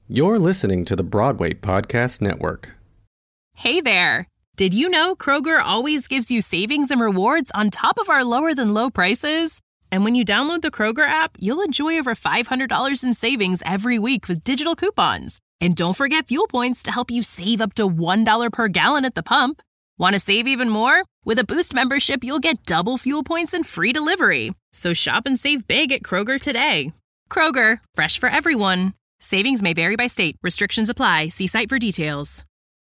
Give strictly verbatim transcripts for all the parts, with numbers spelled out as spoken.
You're listening to the Broadway Podcast Network. Hey there! Did you know Kroger always gives you savings and rewards on top of our lower-than-low prices? And when you download the Kroger app, you'll enjoy over five hundred dollars in savings every week with digital coupons. And don't forget fuel points to help you save up to one dollar per gallon at the pump. Want to save even more? With a Boost membership, you'll get double fuel points and free delivery. So shop and save big at Kroger today. Kroger, fresh for everyone. Savings may vary by state. Restrictions apply. See site for details.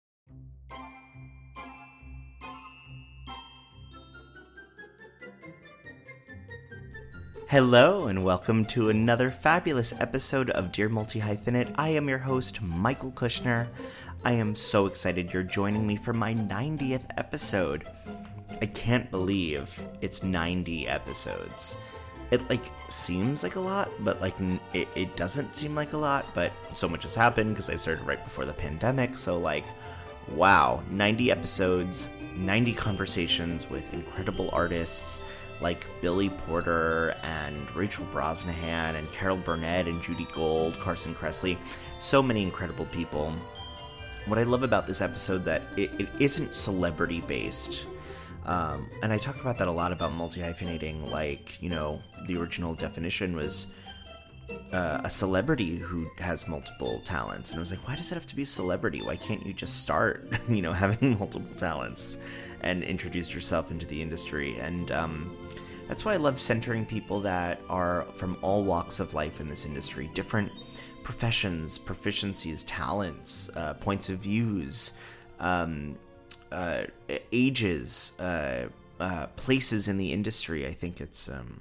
Hello and welcome to another fabulous episode of Dear Multi-Hyphenate. I am your host, Michael Kushner. I am so excited you're joining me for my ninetieth episode. I can't believe it's ninety episodes. It, like, seems like a lot, but, like, it, it doesn't seem like a lot, but so much has happened because I started right before the pandemic, so, like, wow, ninety episodes, ninety conversations with incredible artists like Billy Porter and Rachel Brosnahan and Carol Burnett and Judy Gold, Carson Kressley, so many incredible people. What I love about this episode that it, it isn't celebrity-based. Um, and I talk about that a lot about multi-hyphenating, like, you know, the original definition was uh, a celebrity who has multiple talents. And I was like, why does it have to be a celebrity? Why can't you just start, you know, having multiple talents and introduce yourself into the industry? And um, that's why I love centering people that are from all walks of life in this industry, different professions, proficiencies, talents, uh, points of views, um, Uh, ages, uh, uh, places in the industry. I think it's, um,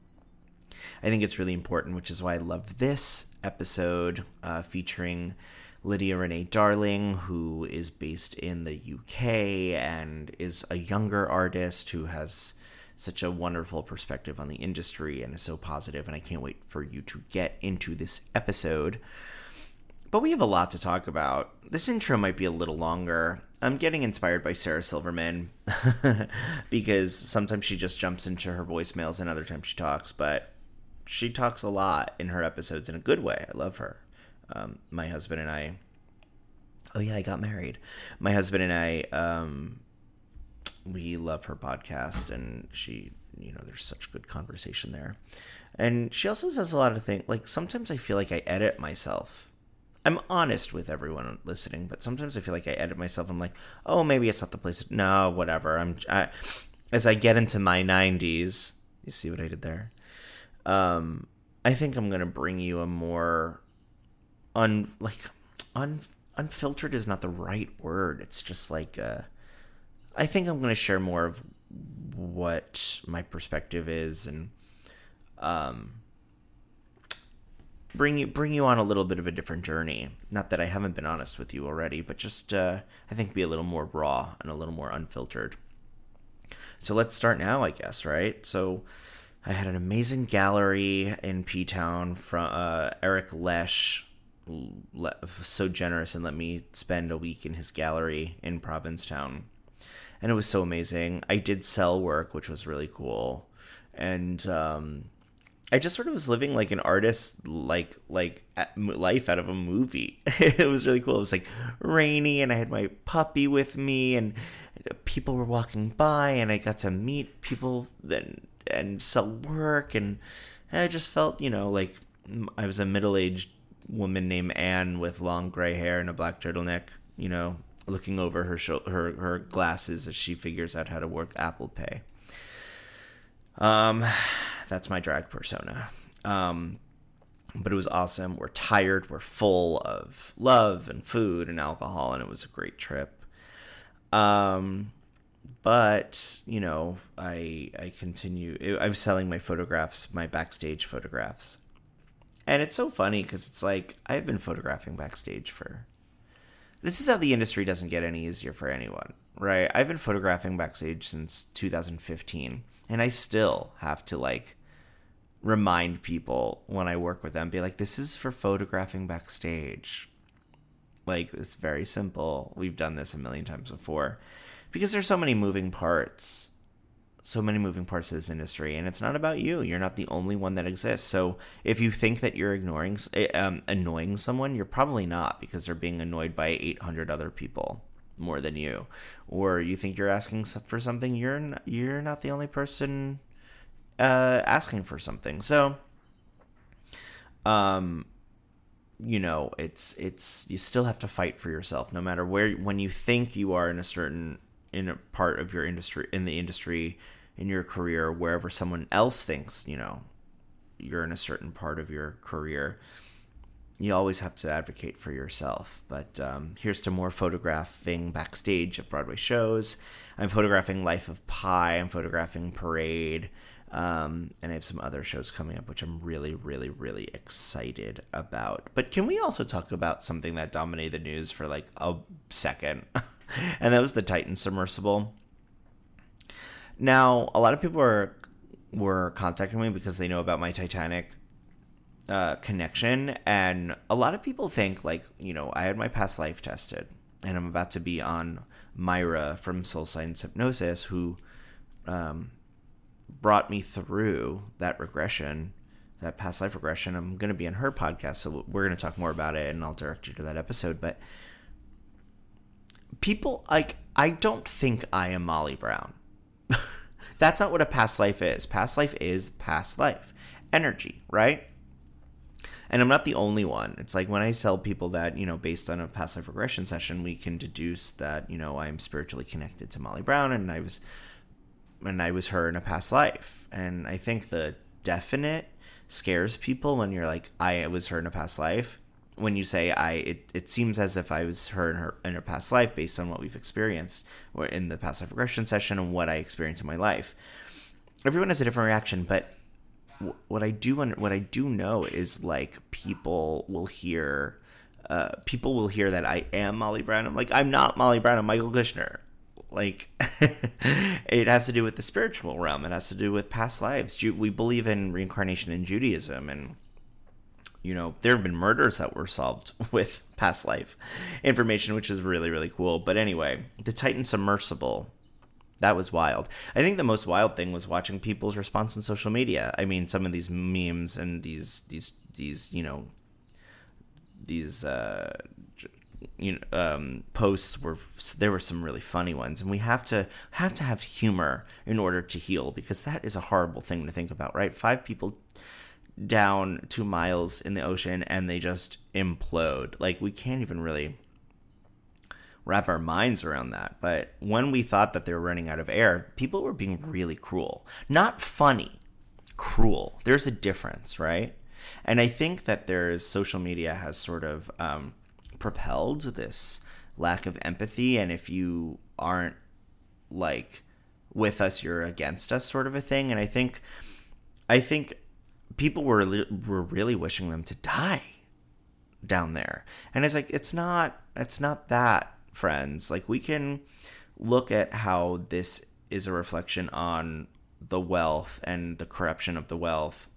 I think it's really important, which is why I love this episode uh, featuring Lydia Renee Darling, who is based in the U K and is a younger artist who has such a wonderful perspective on the industry and is so positive, and I can't wait for you to get into this episode. But we have a lot to talk about. This intro might be a little longer. I'm getting inspired by Sarah Silverman because sometimes she just jumps into her voicemails and other times she talks, but she talks a lot in her episodes in a good way. I love her. Um, my husband and I, oh yeah, I got married. My husband and I, um, we love her podcast, and she, you know, there's such good conversation there. And she also says a lot of things, like sometimes I feel like I edit myself. I'm honest with everyone listening, but sometimes I feel like I edit myself. I'm like, oh, maybe it's not the place. No, whatever. I'm I, as I get into my nineties. You see what I did there? Um, I think I'm gonna bring you a more un like un unfiltered is not the right word. It's just like uh, I think I'm gonna share more of what my perspective is and um. Bring you bring you on a little bit of a different journey. Not that I haven't been honest with you already, but just uh, I think be a little more raw and a little more unfiltered. So let's start now, I guess, right? So I had an amazing gallery in P-Town from uh, Eric Lesh, le- so generous and let me spend a week in his gallery in Provincetown. And it was so amazing. I did sell work, which was really cool. And um I just sort of was living like an artist, like like life out of a movie. It was really cool. It was like rainy, and I had my puppy with me, and people were walking by, and I got to meet people and and sell work, and I just felt, you know, like I was a middle-aged woman named Anne with long gray hair and a black turtleneck, you know, looking over her sh- her her glasses as she figures out how to work Apple Pay. Um. That's my drag persona. Um, but it was awesome. We're tired. We're full of love and food and alcohol, and it was a great trip. Um, but, you know, I I continue. I was selling my photographs, my backstage photographs. And it's so funny because it's like I've been photographing backstage for... This is how the industry doesn't get any easier for anyone, right? I've been photographing backstage since two thousand fifteen, and I still have to, like, remind people when I work with them, be like, this is for photographing backstage. Like, it's very simple. We've done this a million times before because there's so many moving parts so many moving parts of this industry, and it's not about you. You're not the only one that exists. So if you think that you're ignoring, um, annoying someone, you're probably not, because they're being annoyed by eight hundred other people more than you. Or you think you're asking for something, you're not, you're not the only person uh, asking for something. So, um, you know, it's it's you still have to fight for yourself, no matter where. When you think you are in a certain in a part of your industry, in the industry, in your career, wherever someone else thinks, you know, you're in a certain part of your career, you always have to advocate for yourself. But um, here's to more photographing backstage of Broadway shows. I'm photographing Life of Pi. I'm photographing Parade. Um, and I have some other shows coming up, which I'm really, really, really excited about. But can we also talk about something that dominated the news for like a second? And that was the Titan submersible. Now, a lot of people were, were contacting me because they know about my Titanic uh, connection. And a lot of people think, like, you know, I had my past life tested, and I'm about to be on Myra from Soul Science Hypnosis, who um, brought me through that regression, that past life regression. I'm going to be on her podcast, so we're going to talk more about it, and I'll direct you to that episode. But people, like, I don't think I am Molly Brown. That's not what a past life is. Past life is past life energy, right? And I'm not the only one. It's like when I tell people that, you know, based on a past life regression session, we can deduce that, you know, I'm spiritually connected to Molly Brown, and I was, and I was her in a past life. And I think the definite scares people when you're like, I was her in a past life. When you say I, it, it seems as if I was her in her in her past life based on what we've experienced or in the past life regression session and what I experienced in my life. Everyone has a different reaction, but w- what I do what I do know is, like, people will hear, uh, people will hear that I am Molly Brown. I'm like, I'm not Molly Brown. I'm Michael Kushner. Like, it has to do with the spiritual realm. It has to do with past lives. Ju- we believe in reincarnation in Judaism, and you know, there have been murders that were solved with past life information, which is really, really cool. But anyway, the Titan submersible, that was wild. I think the most wild thing was watching people's response on social media. I mean, some of these memes and these, these, these, you know, these, uh, you know, um, posts were, there were some really funny ones, and we have to have to have humor in order to heal, because that is a horrible thing to think about, right? Five people down two miles in the ocean and they just implode. Like, we can't even really wrap our minds around that. But when we thought that they were running out of air, people were being really cruel. Not funny, cruel. There's a difference, right? And I think that there's social media has sort of um, propelled this lack of empathy, and if you aren't, like, with us, you're against us, sort of a thing. And I think I think people were were really wishing them to die down there. And it's like, it's not, it's not that, friends. Like, we can look at how this is a reflection on the wealth and the corruption of the wealth.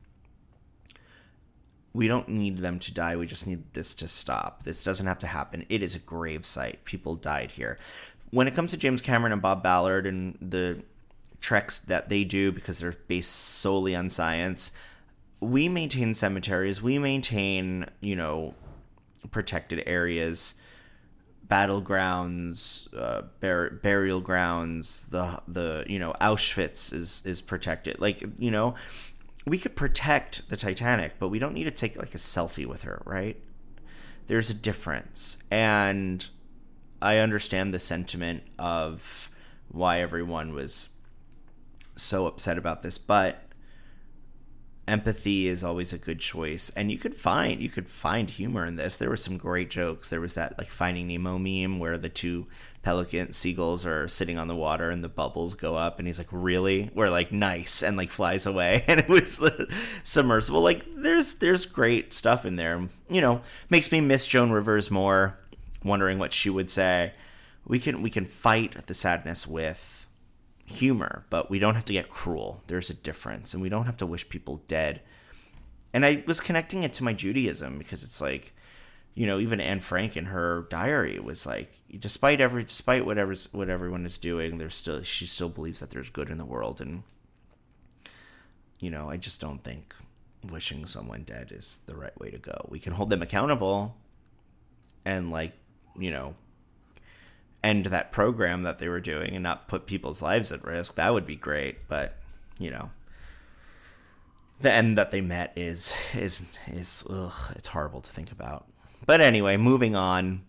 We don't need them to die. We just need this to stop. This doesn't have to happen. It is a grave site. People died here. When it comes to James Cameron and Bob Ballard and the treks that they do, because they're based solely on science, we maintain cemeteries, we maintain, you know, protected areas, battlegrounds, uh, bur- burial grounds, the, the, you know, Auschwitz is, is protected. Like, you know, we could protect the Titanic, but we don't need to take, like, a selfie with her, right? There's a difference. And I understand the sentiment of why everyone was so upset about this, but empathy is always a good choice, and you could find you could find humor in this. There were some great jokes. There was that, like, Finding Nemo meme where the two pelican seagulls are sitting on the water and the bubbles go up, and he's like, really? We're like, nice, and, like, flies away. And it was the submersible. Like, there's there's great stuff in there. You know, makes me miss Joan Rivers more, wondering what she would say. We can we can fight the sadness with humor, but we don't have to get cruel. There's a difference, and we don't have to wish people dead. And I was connecting it to my Judaism, because it's like, you know, even Anne Frank in her diary was like, despite every, despite whatever's, what everyone is doing, there's still, she still believes that there's good in the world. And, you know, I just don't think wishing someone dead is the right way to go. We can hold them accountable and, like, you know, end that program that they were doing and not put people's lives at risk. That would be great. But, you know, the end that they met is, is, is, ugh, it's horrible to think about. But anyway, moving on.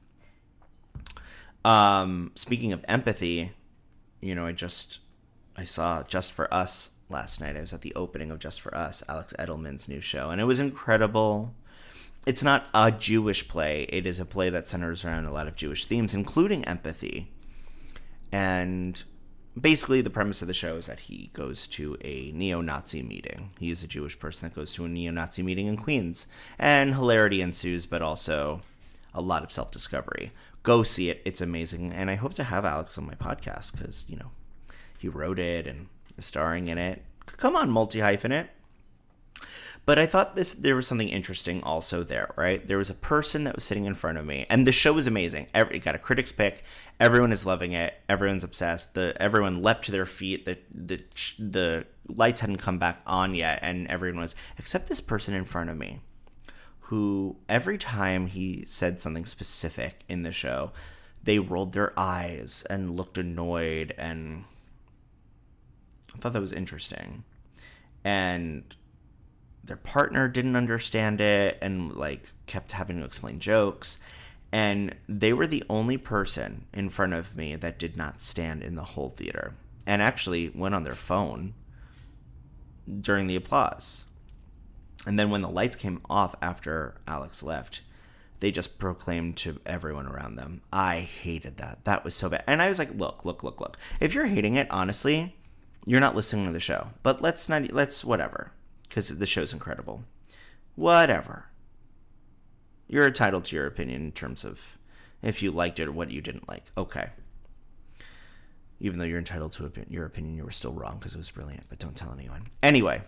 Um, speaking of empathy, you know, I just, I saw Just for Us last night. I was at the opening of Just for Us, Alex Edelman's new show, and it was incredible. It's not a Jewish play. It is a play that centers around a lot of Jewish themes, including empathy. And basically the premise of the show is that he goes to a neo-Nazi meeting. He is a Jewish person that goes to a neo-Nazi meeting in Queens. And hilarity ensues, but also a lot of self-discovery. Go see it. It's amazing. And I hope to have Alex on my podcast because, you know, he wrote it and is starring in it. Come on, multi-hyphenate. But I thought this there was something interesting also there, right? There was a person that was sitting in front of me, and the show was amazing. Every, it got a critic's pick. Everyone is loving it. Everyone's obsessed. The everyone leapt to their feet. The the the lights hadn't come back on yet, and everyone was, except this person in front of me, who every time he said something specific in the show, they rolled their eyes and looked annoyed, and I thought that was interesting. And their partner didn't understand it and, like, kept having to explain jokes. And they were the only person in front of me that did not stand in the whole theater and actually went on their phone during the applause. And then when the lights came off after Alex left, they just proclaimed to everyone around them, I hated that. That was so bad. And I was like, look, look, look, look. If you're hating it, honestly, you're not listening to the show. But let's not, let's whatever. Because the show's incredible. Whatever. You're entitled to your opinion in terms of if you liked it or what you didn't like. Okay. Even though you're entitled to your opinion, you were still wrong because it was brilliant. But don't tell anyone. Anyway.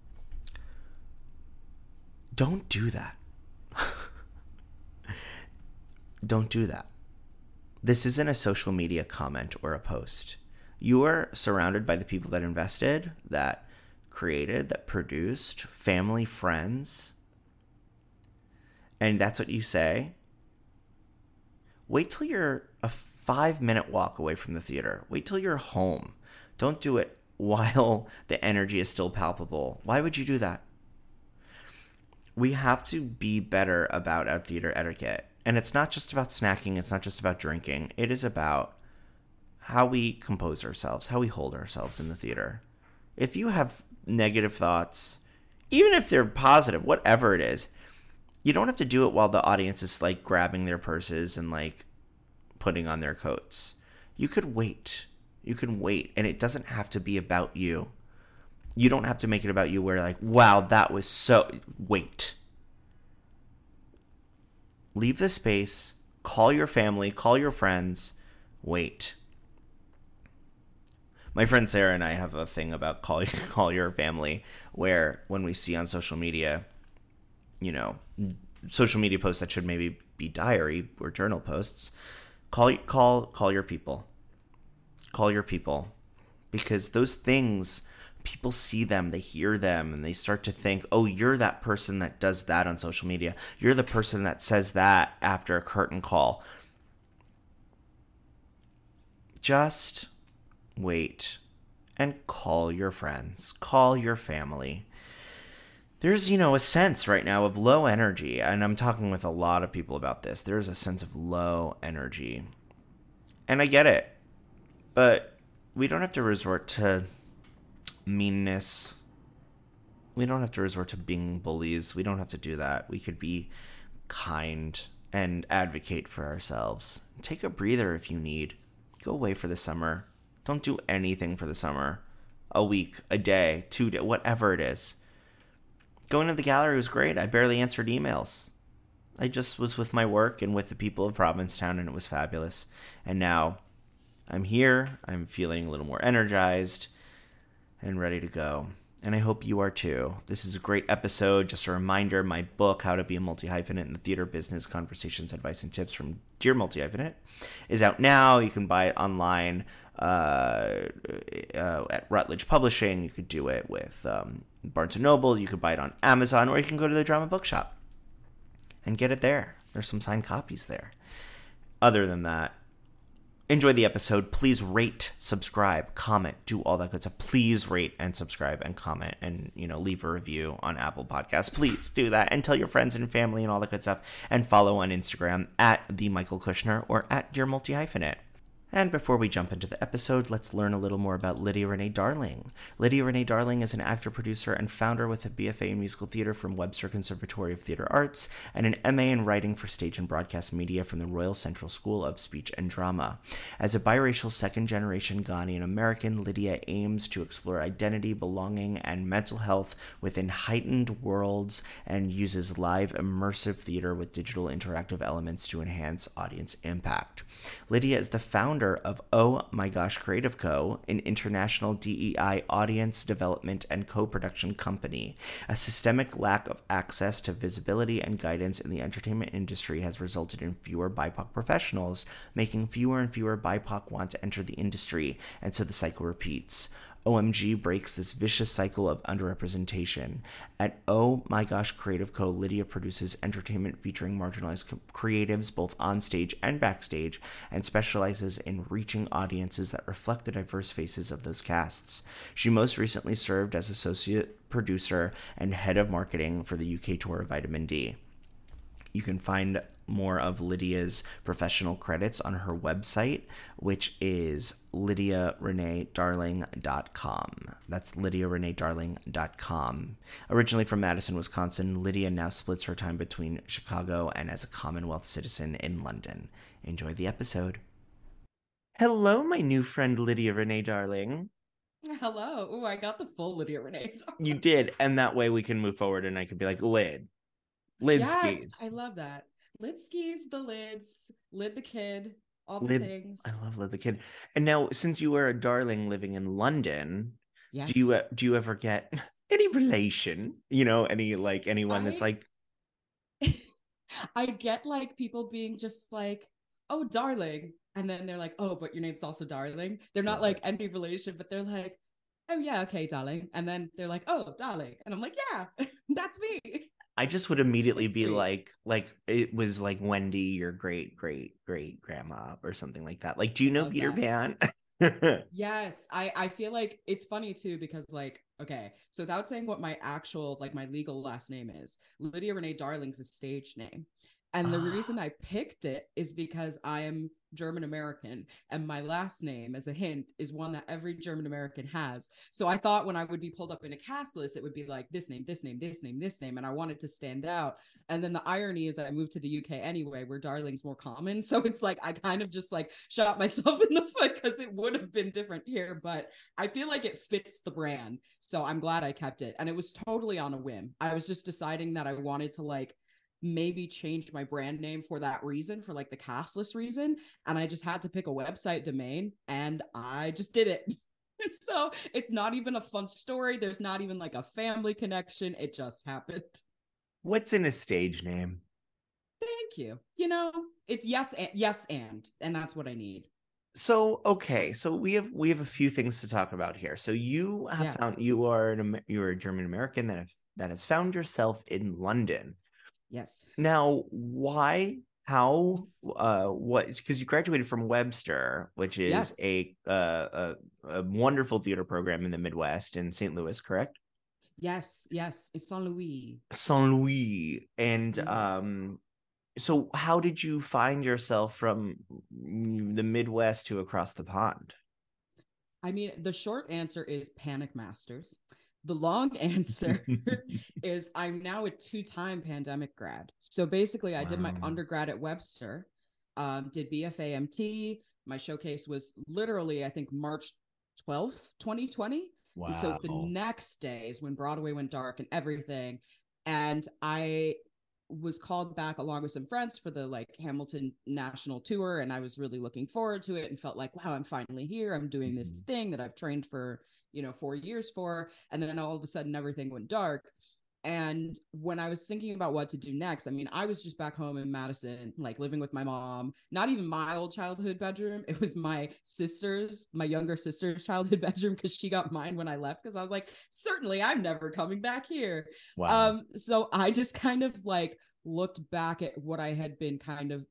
Don't do that. Don't do that. This isn't a social media comment or a post. You are surrounded by the people that invested, that created, that produced, family, friends, and that's what you say. Wait till you're a five minute walk away from the theater. Wait till you're home. Don't do it while the energy is still palpable. Why would you do that? We have to be better about our theater etiquette. And it's not just about snacking. It's not just about drinking. It is about how we compose ourselves, how we hold ourselves in the theater. If you have negative thoughts, even if they're positive, whatever it is, you don't have to do it while the audience is, like, grabbing their purses and, like, putting on their coats. You could wait. You can wait. And it doesn't have to be about you. You don't have to make it about you where, like, wow, that was so... Wait. Leave the space. Call your family. Call your friends. Wait. My friend Sarah and I have a thing about call, call your family, where when we see on social media, you know, social media posts that should maybe be diary or journal posts, call call call your people. Call your people. Because those things, people see them, they hear them, and they start to think, oh, you're that person that does that on social media. You're the person that says that after a curtain call. Just wait and call your friends, call your family. There's, you know, a sense right now of low energy, and I'm talking with a lot of people about this. There's a sense of low energy, and I get it, but we don't have to resort to meanness. We don't have to resort to being bullies. We don't have to do that. We could be kind and advocate for ourselves. Take a breather if you need. Go away for the summer. Don't do anything for the summer. A week, a day, two days, whatever it is. Going to the gallery was great. I barely answered emails. I just was with my work and with the people of Provincetown, and it was fabulous. And now I'm here. I'm feeling a little more energized and ready to go. And I hope you are too. This is a great episode. Just a reminder, my book, How to Be a Multi-Hyphenate in the Theater Business, Conversations, Advice, and Tips from Dear Multi-Hyphenate, is out now. You can buy it online uh, uh, at Routledge Publishing. You could do it with um, Barnes and Noble. You could buy it on Amazon, or you can go to the Drama Bookshop and get it there. There's some signed copies there. Other than that, enjoy the episode. Please rate, subscribe, comment, do all that good stuff. Please rate and subscribe and comment and, you know, leave a review on Apple Podcasts. Please do that and tell your friends and family and all that good stuff. And follow on Instagram at the Michael Kushner or at Dear Multi-Hyphenate. And before we jump into the episode, let's learn a little more about Lydia Renee Darling. Lydia Renee Darling is an actor, producer, and founder with a B F A in musical theater from Webster Conservatory of Theater Arts and an M A in writing for stage and broadcast media from the Royal Central School of Speech and Drama. As a biracial second-generation Ghanaian American, Lydia aims to explore identity, belonging, and mental health within heightened worlds and uses live immersive theater with digital interactive elements to enhance audience impact. Lydia is the founder of Oh My Gosh Creative Co., an international D E I audience development and co-production company. A systemic lack of access to visibility and guidance in the entertainment industry has resulted in fewer B I P O C professionals, making fewer and fewer B I P O C want to enter the industry, and so the cycle repeats. O M G breaks this vicious cycle of underrepresentation. At Oh My Gosh Creative Co., Lydia produces entertainment featuring marginalized co- creatives both on stage and backstage, and specializes in reaching audiences that reflect the diverse faces of those casts. She most recently served as associate producer and head of marketing for the U K tour of Vitamin D. You can find more of Lydia's professional credits on her website, which is lydia renee darling dot com. That's lydia renee darling dot com. Originally from Madison, Wisconsin, Lydia now splits her time between Chicago and as a Commonwealth citizen in London. Enjoy the episode. Hello, my new friend Lydia Renee Darling. Hello. Oh, I got the full Lydia Renee. You did, and that way we can move forward and I could be like, Lid. Lid yes, skis. I love that. Lid skis, the lids, Lid the kid, all the Lid, things. I love Lid the kid. And now, since you are a darling living in London, yes. do you uh, do you ever get any relation? You know, any like anyone I, that's like. I get like people being just like, oh, darling, and then they're like, oh, but your name's also Darling. They're not like any relation, but they're like, oh yeah, okay, darling, and then they're like, oh, darling, and I'm like, yeah, that's me. I just would immediately That's be sweet. like, like it was like Wendy, your great, great, great grandma or something like that. Like, do you know Love Peter that. Pan? Yes, I, I feel like it's funny too, because like, okay, so without saying what my actual, like my legal last name is, Lydia Renee Darling's a stage name. And the reason I picked it is because I am German American, and my last name, as a hint, is one that every German American has. So I thought when I would be pulled up in a cast list, it would be like this name, this name, this name, this name, and I wanted to stand out. And then the irony is I moved to the U K anyway, where Darling's more common. So it's like I kind of just like shot myself in the foot, because it would have been different here, but I feel like it fits the brand. So I'm glad I kept it. And it was totally on a whim. I was just deciding that I wanted to like maybe change my brand name for that reason, for like the cast list reason, and I just had to pick a website domain, and I just did it. So it's not even a fun story, there's not even like a family connection, it just happened. What's in a stage name? Thank you. You know, it's yes and yes and and that's what I need. So okay, so we have we have a few things to talk about here. So you have yeah. found you are an you are a German American that have, that has found yourself in London. Yes. Now, why, how, uh, what, because you graduated from Webster, which is yes. a, uh, a a wonderful theater program in the Midwest in Saint Louis, correct? Yes, yes. It's Saint Louis. Saint Louis. And yes. um, so how did you find yourself from the Midwest to across the pond? I mean, the short answer is Panic Masters. The long answer is I'm now a two-time pandemic grad. So basically, I wow. did my undergrad at Webster, um, did B F A M T. My showcase was literally, I think, March twelfth, twenty twenty. Wow. And so the next day is when Broadway went dark and everything. And I was called back along with some friends for the like Hamilton national tour, and I was really looking forward to it and felt like, wow, I'm finally here. I'm doing this Mhm. thing that I've trained for, you know, four years for. And then all of a sudden everything went dark. And when I was thinking about what to do next, I mean, I was just back home in Madison, like living with my mom, not even my old childhood bedroom. It was my sister's, my younger sister's childhood bedroom, because she got mine when I left. Because I was like, certainly I'm never coming back here. Wow. Um, so I just kind of like looked back at what I had been kind of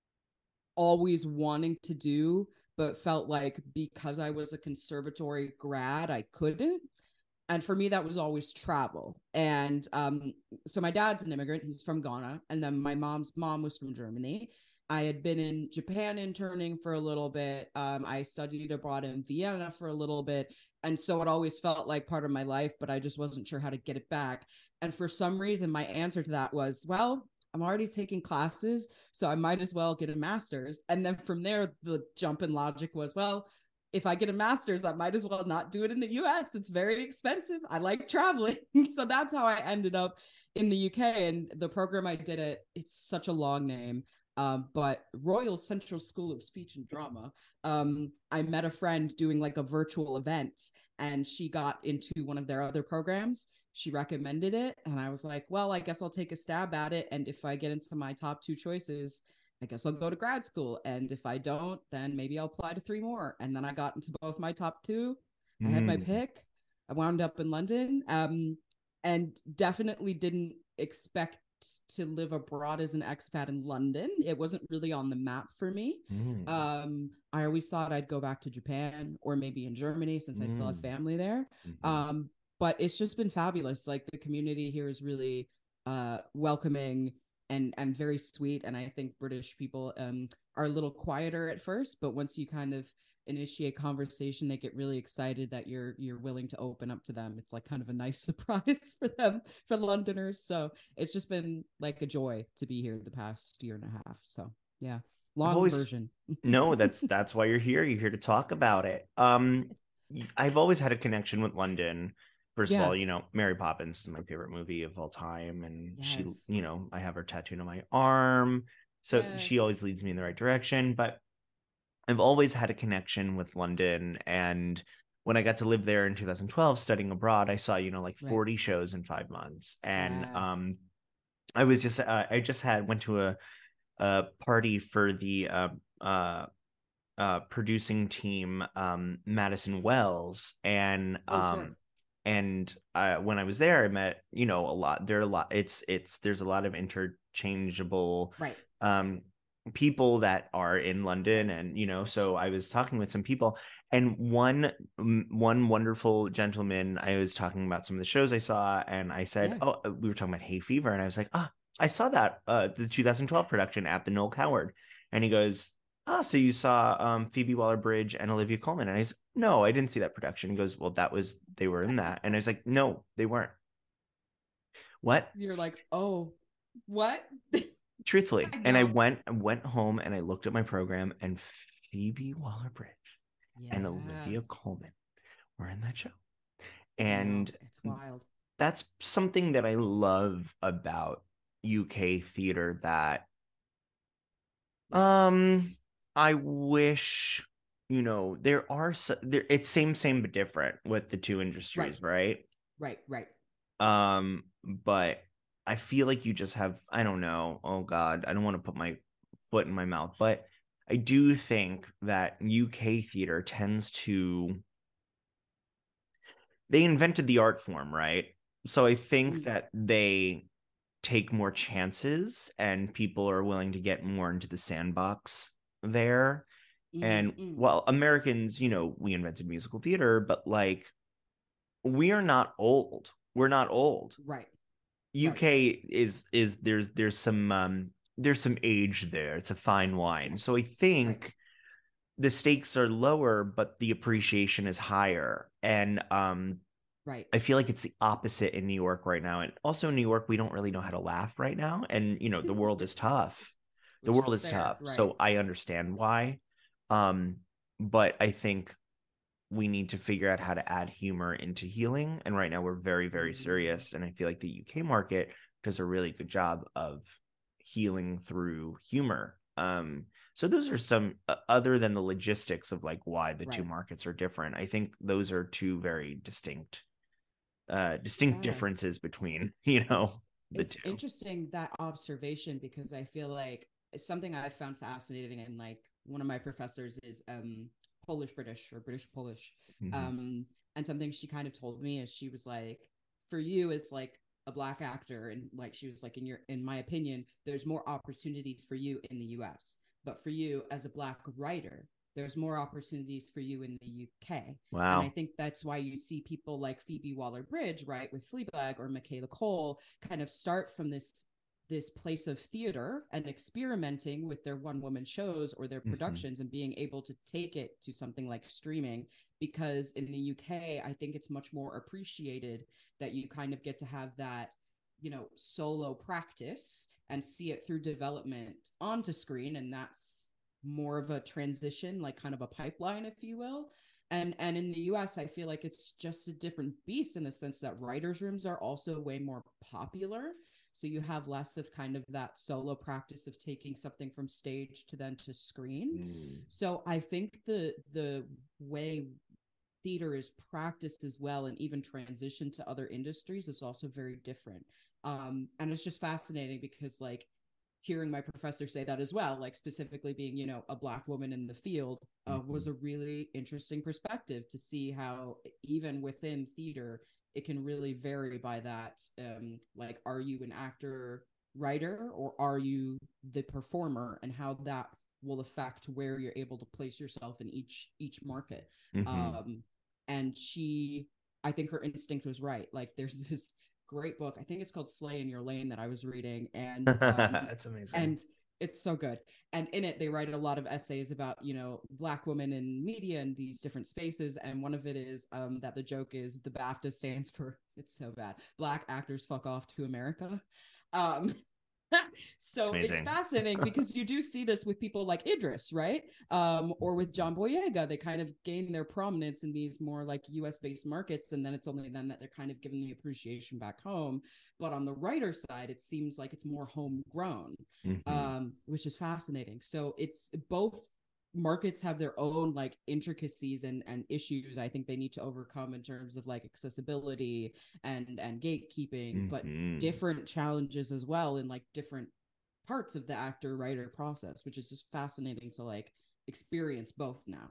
always wanting to do, but felt like because I was a conservatory grad, I couldn't. And for me, that was always travel. And um, so my dad's an immigrant. He's from Ghana. And then my mom's mom was from Germany. I had been in Japan interning for a little bit. Um, I studied abroad in Vienna for a little bit. And so it always felt like part of my life, but I just wasn't sure how to get it back. And for some reason, my answer to that was, well, I'm already taking classes, so I might as well get a master's. And then from there, the jump in logic was, well, if I get a master's, I might as well not do it in the U S. It's very expensive. I like traveling. So that's how I ended up in the U K. And the program I did it, it's such a long name, um, but Royal Central School of Speech and Drama. Um, I met a friend doing like a virtual event, and she got into one of their other programs. She recommended it. And I was like, well, I guess I'll take a stab at it. And if I get into my top two choices, I guess I'll go to grad school. And if I don't, then maybe I'll apply to three more. And then I got into both my top two. I had my Mm. pick. I wound up in London, um, and definitely didn't expect to live abroad as an expat in London. It wasn't really on the map for me. Mm. Um, I always thought I'd go back to Japan or maybe in Germany, since I still have Mm. family there. Mhm. Um, but it's just been fabulous. Like the community here is really uh, welcoming and and very sweet. And I think British people um are a little quieter at first, but once you kind of initiate conversation, they get really excited that you're you're willing to open up to them. It's like kind of a nice surprise for them, for Londoners. So it's just been like a joy to be here the past year and a half. So yeah, I've long always version. no, that's that's why you're here. You're here to talk about it. Um, I've always had a connection with London. First of Yeah. all, you know, Mary Poppins is my favorite movie of all time, and she, Yes. you know, I have her tattooed on my arm, so she Yes. always leads me in the right direction. But I've always had a connection with London, and when I got to live there in two thousand twelve, studying abroad, I saw, you know, like Right. forty shows in five months, and Yeah. um, I was just, uh, I just had went to a a party for the uh uh uh producing team, um Madison Wells, and Oh, um sure. and uh when I was there, I met, you know, a lot there are a lot it's it's there's a lot of interchangeable Right. um people that are in London, and you know, so I was talking with some people, and one one wonderful gentleman, I was talking about some of the shows I saw, and I said, Yeah. oh, we were talking about Hay Fever, and I was like, ah, I saw that uh the two thousand twelve production at the Noel Coward. And he goes, oh, so you saw um Phoebe Waller-Bridge and Olivia Colman? And I was, no, I didn't see that production. He goes, well, that was, they were in that. And I was like, no, they weren't. What? You're like, oh, what? Truthfully. I And I know. went I went home and I looked at my program, and Phoebe Waller-Bridge and Yeah. Olivia Colman were in that show. I know. And It's wild. that's something that I love about U K theater, that um I wish, you know, there are so, there it's same same but different with the two industries, right? Right, right. Um but I feel like you just have, I don't know, oh god, I don't want to put my foot in my mouth, but I do think that U K theater tends to, they invented the art form, right? So I think Mm. that they take more chances, and people are willing to get more into the sandbox there. And Mm-mm. well, Americans, you know, we invented musical theater, but like, we are not old. We're not old. Right. U K is is there's there's some um there's some age there. It's a fine wine. So I Yes. think Right. the stakes are lower, but the appreciation is higher. And um Right. I feel like it's the opposite in New York right now. And also in New York, we don't really know how to laugh right now. And, you know, the world is tough. The Which world is is fair, tough. right. So I understand why. Um, but I think we need to figure out how to add humor into healing. And right now we're very, very Mhm. serious. And I feel like the U K market does a really good job of healing through humor. Um, so those are some, uh, other than the logistics of like why the right. two markets are different. I think those are two very distinct, uh, distinct yeah. differences between, you know, the it's two. Interesting, that observation, because I feel like it's something I've found fascinating. And like one of my professors is um, Polish British or British Polish. Mm-hmm. Um, and something she kind of told me is she was like, for you as like a Black actor, and like she was like, in your in my opinion, there's more opportunities for you in the U S, but for you as a Black writer, there's more opportunities for you in the U K. Wow. And I think that's why you see people like Phoebe Waller-Bridge, right, with Fleabag, or Michaela Cole, kind of start from this this place of theater and experimenting with their one-woman shows or their productions, mm-hmm. and being able to take it to something like streaming. Because in the U K, I think it's much more appreciated that you kind of get to have that, you know, solo practice and see it through development onto screen. And that's more of a transition, like kind of a pipeline, if you will. And and in the U S, I feel like it's just a different beast, in the sense that writers' rooms are also way more popular. So you have less of kind of that solo practice of taking something from stage to then to screen. Mm. So I think the the way theater is practiced as well, and even transition to other industries, is also very different. Um, and it's just fascinating, because like hearing my professor say that as well, like specifically being, you know, a Black woman in the field, uh, mm-hmm. was a really interesting perspective to see how even within theater, it can really vary by that. Um, like, are you an actor, writer, or are you the performer, and how that will affect where you're able to place yourself in each each market. Mm-hmm. Um, and she, I think her instinct was right. Like, there's this great book, I think it's called Slay in Your Lane, that I was reading, and um, that's amazing. And it's so good. And in it, they write a lot of essays about, you know, Black women in media and these different spaces. And one of it is um, that the joke is the BAFTA stands for, it's so bad, Black actors fuck off to America. Um, so it's fascinating, because you do see this with people like Idris, right? Um, or with John Boyega. They kind of gain their prominence in these more like U S based markets, and then it's only then that they're kind of given the appreciation back home. But on the writer side, it seems like it's more homegrown, mm-hmm. um, which is fascinating. So it's both markets have their own like intricacies and, and issues I think they need to overcome in terms of like accessibility and and gatekeeping, mm-hmm. but different challenges as well in like different parts of the actor writer process, which is just fascinating to like experience both now.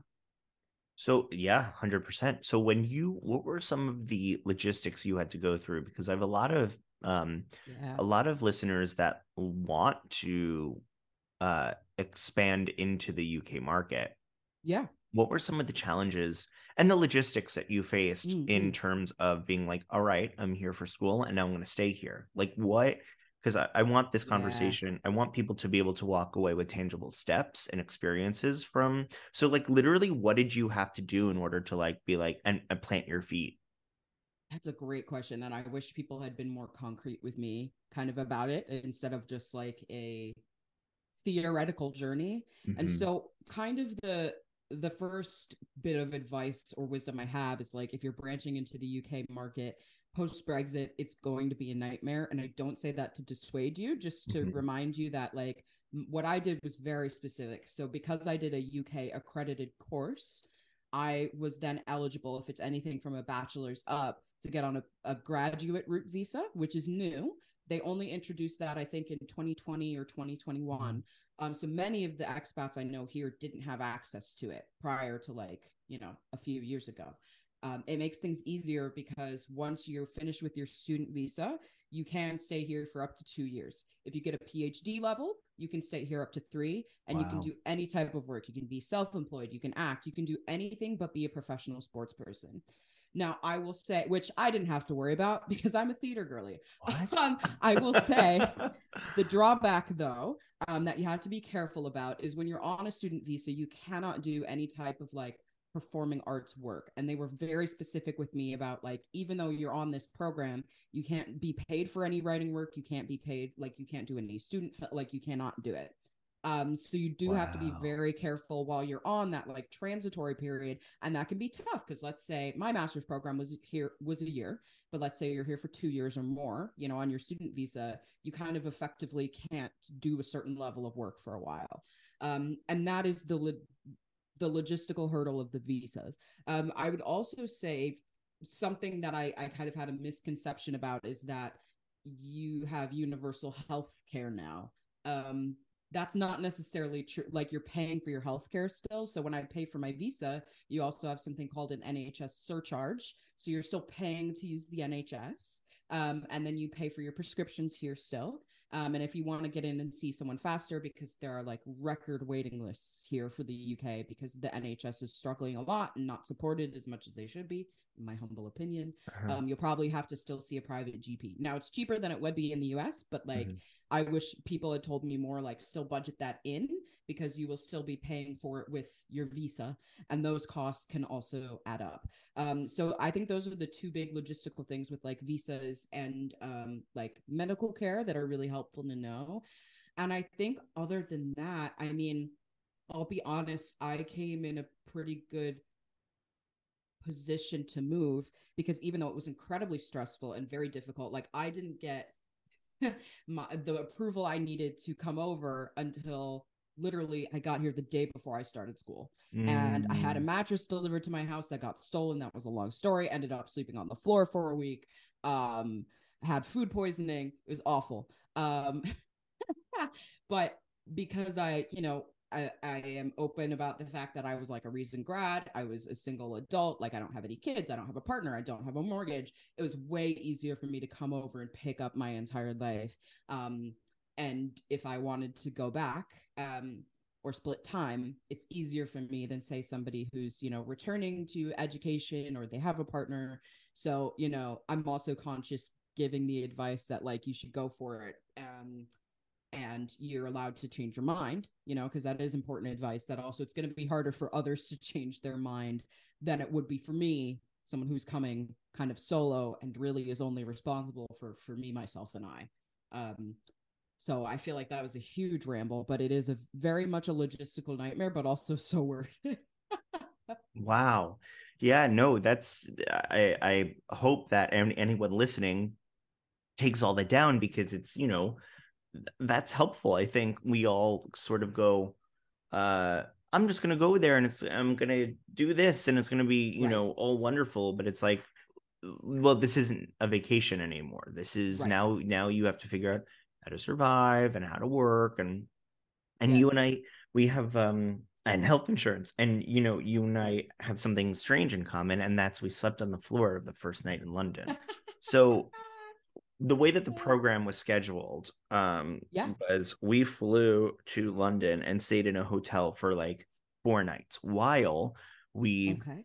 So yeah, one hundred percent. So when you, what were some of the logistics you had to go through? Because I have a lot of um yeah. a lot of listeners that want to uh expand into the U K market. Yeah. What were some of the challenges and the logistics that you faced mm-hmm. in terms of being like, all right, I'm here for school and now I'm going to stay here? Like what? Because I, I want this conversation, yeah. I want people to be able to walk away with tangible steps and experiences from. So like literally, what did you have to do in order to like be like and, and plant your feet? That's a great question. And I wish people had been more concrete with me kind of about it, instead of just like a theoretical journey. Mm-hmm. And so kind of the the first bit of advice or wisdom I have is like, if you're branching into the U K market post-Brexit, it's going to be a nightmare. And I don't say that to dissuade you, just to mm-hmm. remind you that like what I did was very specific. So because I did a U K accredited course, I was then eligible, if it's anything from a bachelor's up, to get on a, a graduate route visa, which is new. They only introduced that, I think, in twenty twenty or twenty twenty-one. Um, so many of the expats I know here didn't have access to it prior to like, you know, a few years ago. Um, it makes things easier because once you're finished with your student visa, you can stay here for up to two years. If you get a PhD level, you can stay here up to three, and wow. you can do any type of work. You can be self-employed, you can act, you can do anything but be a professional sports person. Now, I will say, which I didn't have to worry about because I'm a theater girly. um, I will say the drawback, though, um, that you have to be careful about is when you're on a student visa, you cannot do any type of like performing arts work. And they were very specific with me about like, even though you're on this program, you can't be paid for any writing work. You can't be paid, like you can't do any student, like you cannot do it. Um, so you do Wow. have to be very careful while you're on that like transitory period, and that can be tough because let's say my master's program was here was a year, but let's say you're here for two years or more, you know, on your student visa, you kind of effectively can't do a certain level of work for a while, um, and that is the lo- the logistical hurdle of the visas. Um, I would also say something that I, I kind of had a misconception about is that you have universal health care now. Um, that's not necessarily true. Like you're paying for your healthcare still. So when I pay for my visa, you also have something called an N H S surcharge. So you're still paying to use the N H S. Um, and then you pay for your prescriptions here still. Um, and if you want to get in and see someone faster, because there are like record waiting lists here for the U K because the N H S is struggling a lot and not supported as much as they should be, in my humble opinion, Uh-huh. um, you'll probably have to still see a private G P. Now it's cheaper than it would be in the U S, but like Mhm. I wish people had told me more like still budget that in because you will still be paying for it with your visa, and those costs can also add up. Um, so I think those are the two big logistical things with like visas and um, like medical care that are really helpful to know. And I think other than that, I mean, I'll be honest, I came in a pretty good position to move because even though it was incredibly stressful and very difficult, like I didn't get my, the approval I needed to come over until literally I got here the day before I started school. Mm. And I had a mattress delivered to my house that got stolen. That was a long story. Ended up sleeping on the floor for a week. Um, had food poisoning. It was awful. Um, but because I, you know, I, I am open about the fact that I was like a recent grad. I was a single adult. Like I don't have any kids. I don't have a partner. I don't have a mortgage. It was way easier for me to come over and pick up my entire life. Um, and if I wanted to go back um, or split time, it's easier for me than say somebody who's, you know, returning to education or they have a partner. So, you know, I'm also conscious giving the advice that like you should go for it. Um, and you're allowed to change your mind, you know, because that is important advice. That also it's going to be harder for others to change their mind than it would be for me, someone who's coming kind of solo and really is only responsible for for me, myself, and I. Um, so I feel like that was a huge ramble, but it is a very much a logistical nightmare, but also so worth it. Wow. Yeah, no, that's I I hope that anyone listening takes all that down because it's, you know, that's helpful. I think we all sort of go, uh, I'm just going to go there and it's, I'm going to do this and it's going to be, you right. know, all wonderful. But it's like, well, this isn't a vacation anymore. This is right. now, now you have to figure out how to survive and how to work. And, and yes. you and I, we have, um, and health insurance. And, you know, you and I have something strange in common. And that's we slept on the floor the first night in London. So the way that the program was scheduled um yeah. was we flew to London and stayed in a hotel for like four nights while we okay.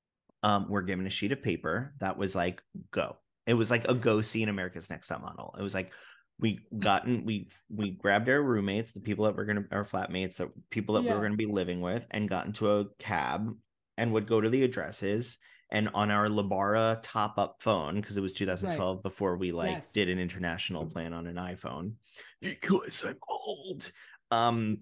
um were given a sheet of paper that was like go. It was like a go see an America's Next Top Model. It was like we gotten we we grabbed our roommates, the people that were gonna our flatmates, the people that yeah. we were gonna be living with, and got into a cab and would go to the addresses. And on our Lebara top-up phone, because it was two thousand twelve right. before we like yes. did an international plan on an iPhone, because I'm old. Um,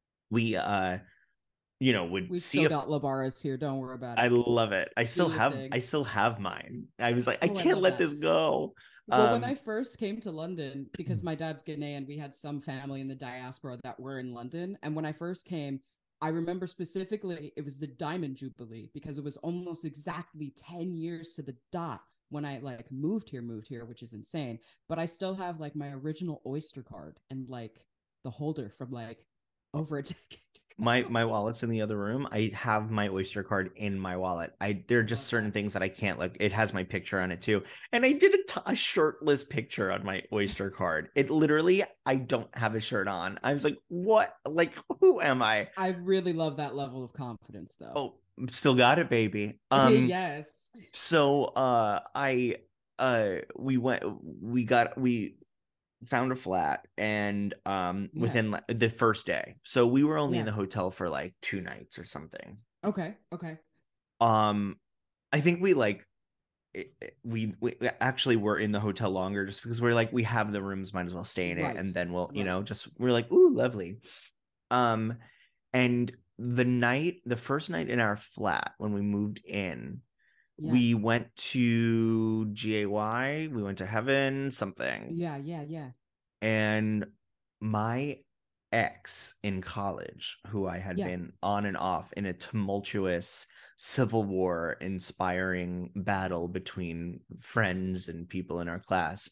we uh, you know, would we see still if got Lebaras here. Don't worry about it. I love it. I still have thing. I still have mine. I was like, oh, I can't I let that. this go. Well, um, when I first came to London, because my dad's Ghanaian, we had some family in the diaspora that were in London, and when I first came, I remember specifically it was the Diamond Jubilee because it was almost exactly ten years to the dot when I like moved here, moved here, which is insane. But I still have like my original Oyster card and like the holder from like over a decade. My my wallet's in the other room. I have my Oyster card in my wallet. I there are just certain things that I can't like. It has my picture on it too, and I did a, t- a shirtless picture on my Oyster card. It literally, I don't have a shirt on. I was like, what? Like, who am I? I really love that level of confidence, though. Oh, still got it, baby. Um, yes. So, uh, I uh, we went, we got we. found a flat and um yeah. within the first day, so we were only yeah. in the hotel for like two nights or something. Okay okay um I think we like it, it, we, we actually were in the hotel longer just because we're like we have the rooms, might as well stay in it, right. and then we'll right. you know just we're like ooh lovely. Um, and the night, the first night in our flat when we moved in, yeah. we went to G A Y, we went to Heaven, something. Yeah, yeah, yeah. And my ex in college, who I had yeah. been on and off in a tumultuous Civil War inspiring battle between friends and people in our class,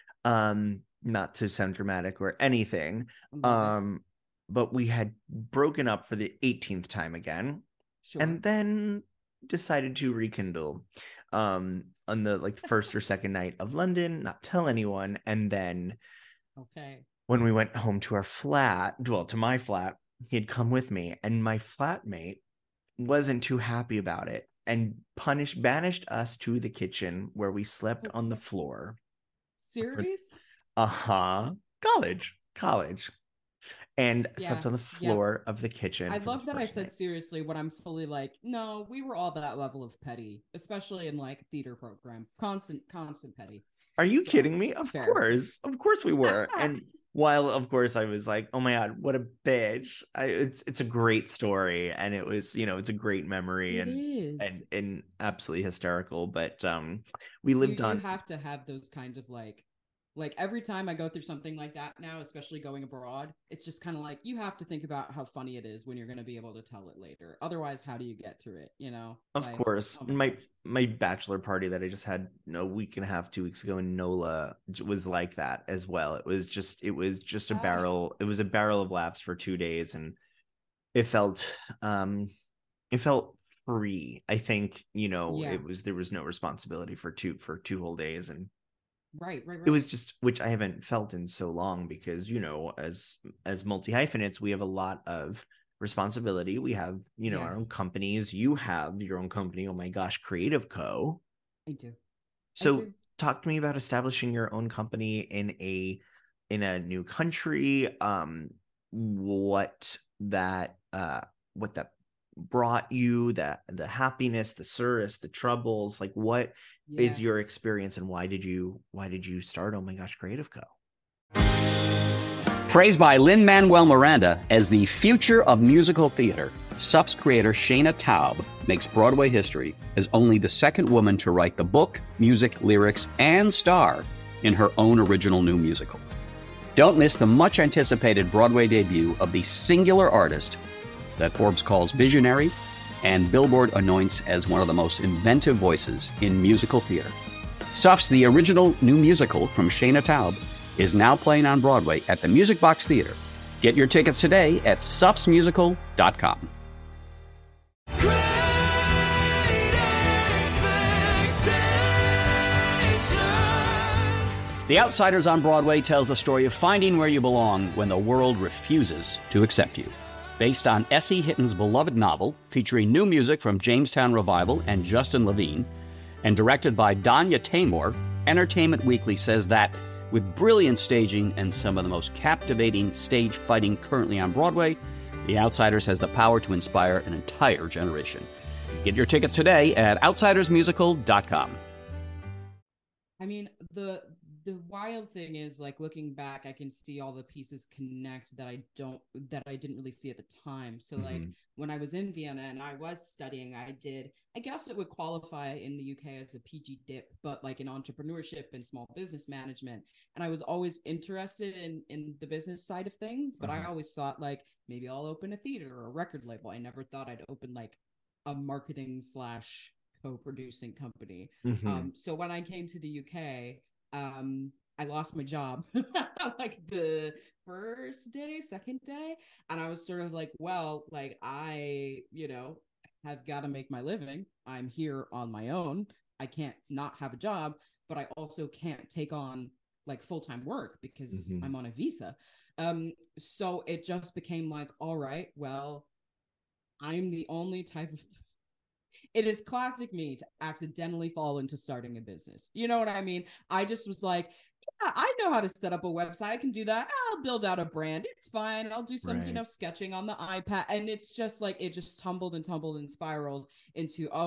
um, not to sound dramatic or anything, um, but we had broken up for the eighteenth time again, sure. and then decided to rekindle um, on the like first or second night of London, not tell anyone, and then okay. when we went home to our flat, well, to my flat, he had come with me, and my flatmate wasn't too happy about it and punished, banished us to the kitchen where we slept on the floor. Serious? Uh-huh. College. College. And yeah, slept on the floor yeah. of the kitchen. I love that I said night. Seriously when I'm fully like, no, we were all that level of petty, especially in like theater program. Constant, constant petty. Are you so, kidding me? Of fair. course. Of course we were. And while, of course, I was like, oh my God, what a bitch. I, it's it's a great story. And it was, you know, it's a great memory it and, is. and and absolutely hysterical. But um, we lived you, on. You have to have those kind of like, like every time I go through something like that now, especially going abroad, it's just kind of like you have to think about how funny it is when you're going to be able to tell it later. Otherwise, how do you get through it? You know, of like, course. Oh my, my my bachelor party that I just had a week and a half, two weeks ago in NOLA was like that as well. It was just it was just a oh. barrel. It was a barrel of laughs for two days, and it felt um, it felt free. I think you know yeah. it was there was no responsibility for two for two whole days and. Right, right, right. It was just, which I haven't felt in so long because, you know, as as multi-hyphenates, we have a lot of responsibility. We have, you know, yeah. our own companies. You have your own company. Oh my gosh, Creative Co. I do. So I do. Talk to me about establishing your own company in a in a new country. Um, what that uh what that brought you, that the happiness, the service, the troubles, like what yeah. is your experience and why did you why did you start Oh My Gosh Creative Co? Praised by Lin-Manuel Miranda as the future of musical theater, S U F's creator Shayna Taub makes Broadway history as only the second woman to write the book, music, lyrics, and star in her own original new musical. Don't miss the much anticipated Broadway debut of the singular artist that Forbes calls visionary and Billboard anoints as one of the most inventive voices in musical theater. S U F's The Original New Musical from Shayna Taub is now playing on Broadway at the Music Box Theater. Get your tickets today at sufs musical dot com. The Outsiders on Broadway tells the story of finding where you belong when the world refuses to accept you. Based on S E Hitton's beloved novel, featuring new music from Jamestown Revival and Justin Levine, and directed by Danya Taymor, Entertainment Weekly says that, with brilliant staging and some of the most captivating stage fighting currently on Broadway, The Outsiders has the power to inspire an entire generation. Get your tickets today at outsiders musical dot com. I mean, the the wild thing is, like, looking back, I can see all the pieces connect that I don't, that I didn't really see at the time. So, mm-hmm. like, when I was in Vienna and I was studying, I did, I guess it would qualify in the U K as a P G D I P, but like in entrepreneurship and small business management. And I was always interested in, in the business side of things, but mm-hmm. I always thought, like, maybe I'll open a theater or a record label. I never thought I'd open, like, a marketing slash co-producing company. Mm-hmm. Um, so when I came to the U K, um I lost my job like the first day, second day, and I was sort of like, well, like I, you know, have got to make my living. I'm here on my own. I can't not have a job, but I also can't take on like full-time work because mm-hmm. I'm on a visa. Um so it just became like, all right, well, I'm the only type of it is classic me to accidentally fall into starting a business. You know what I mean? I just was like, yeah, I know how to set up a website. I can do that. I'll build out a brand. It's fine. I'll do some, right. you know, sketching on the iPad. And it's just like, it just tumbled and tumbled and spiraled into, oh,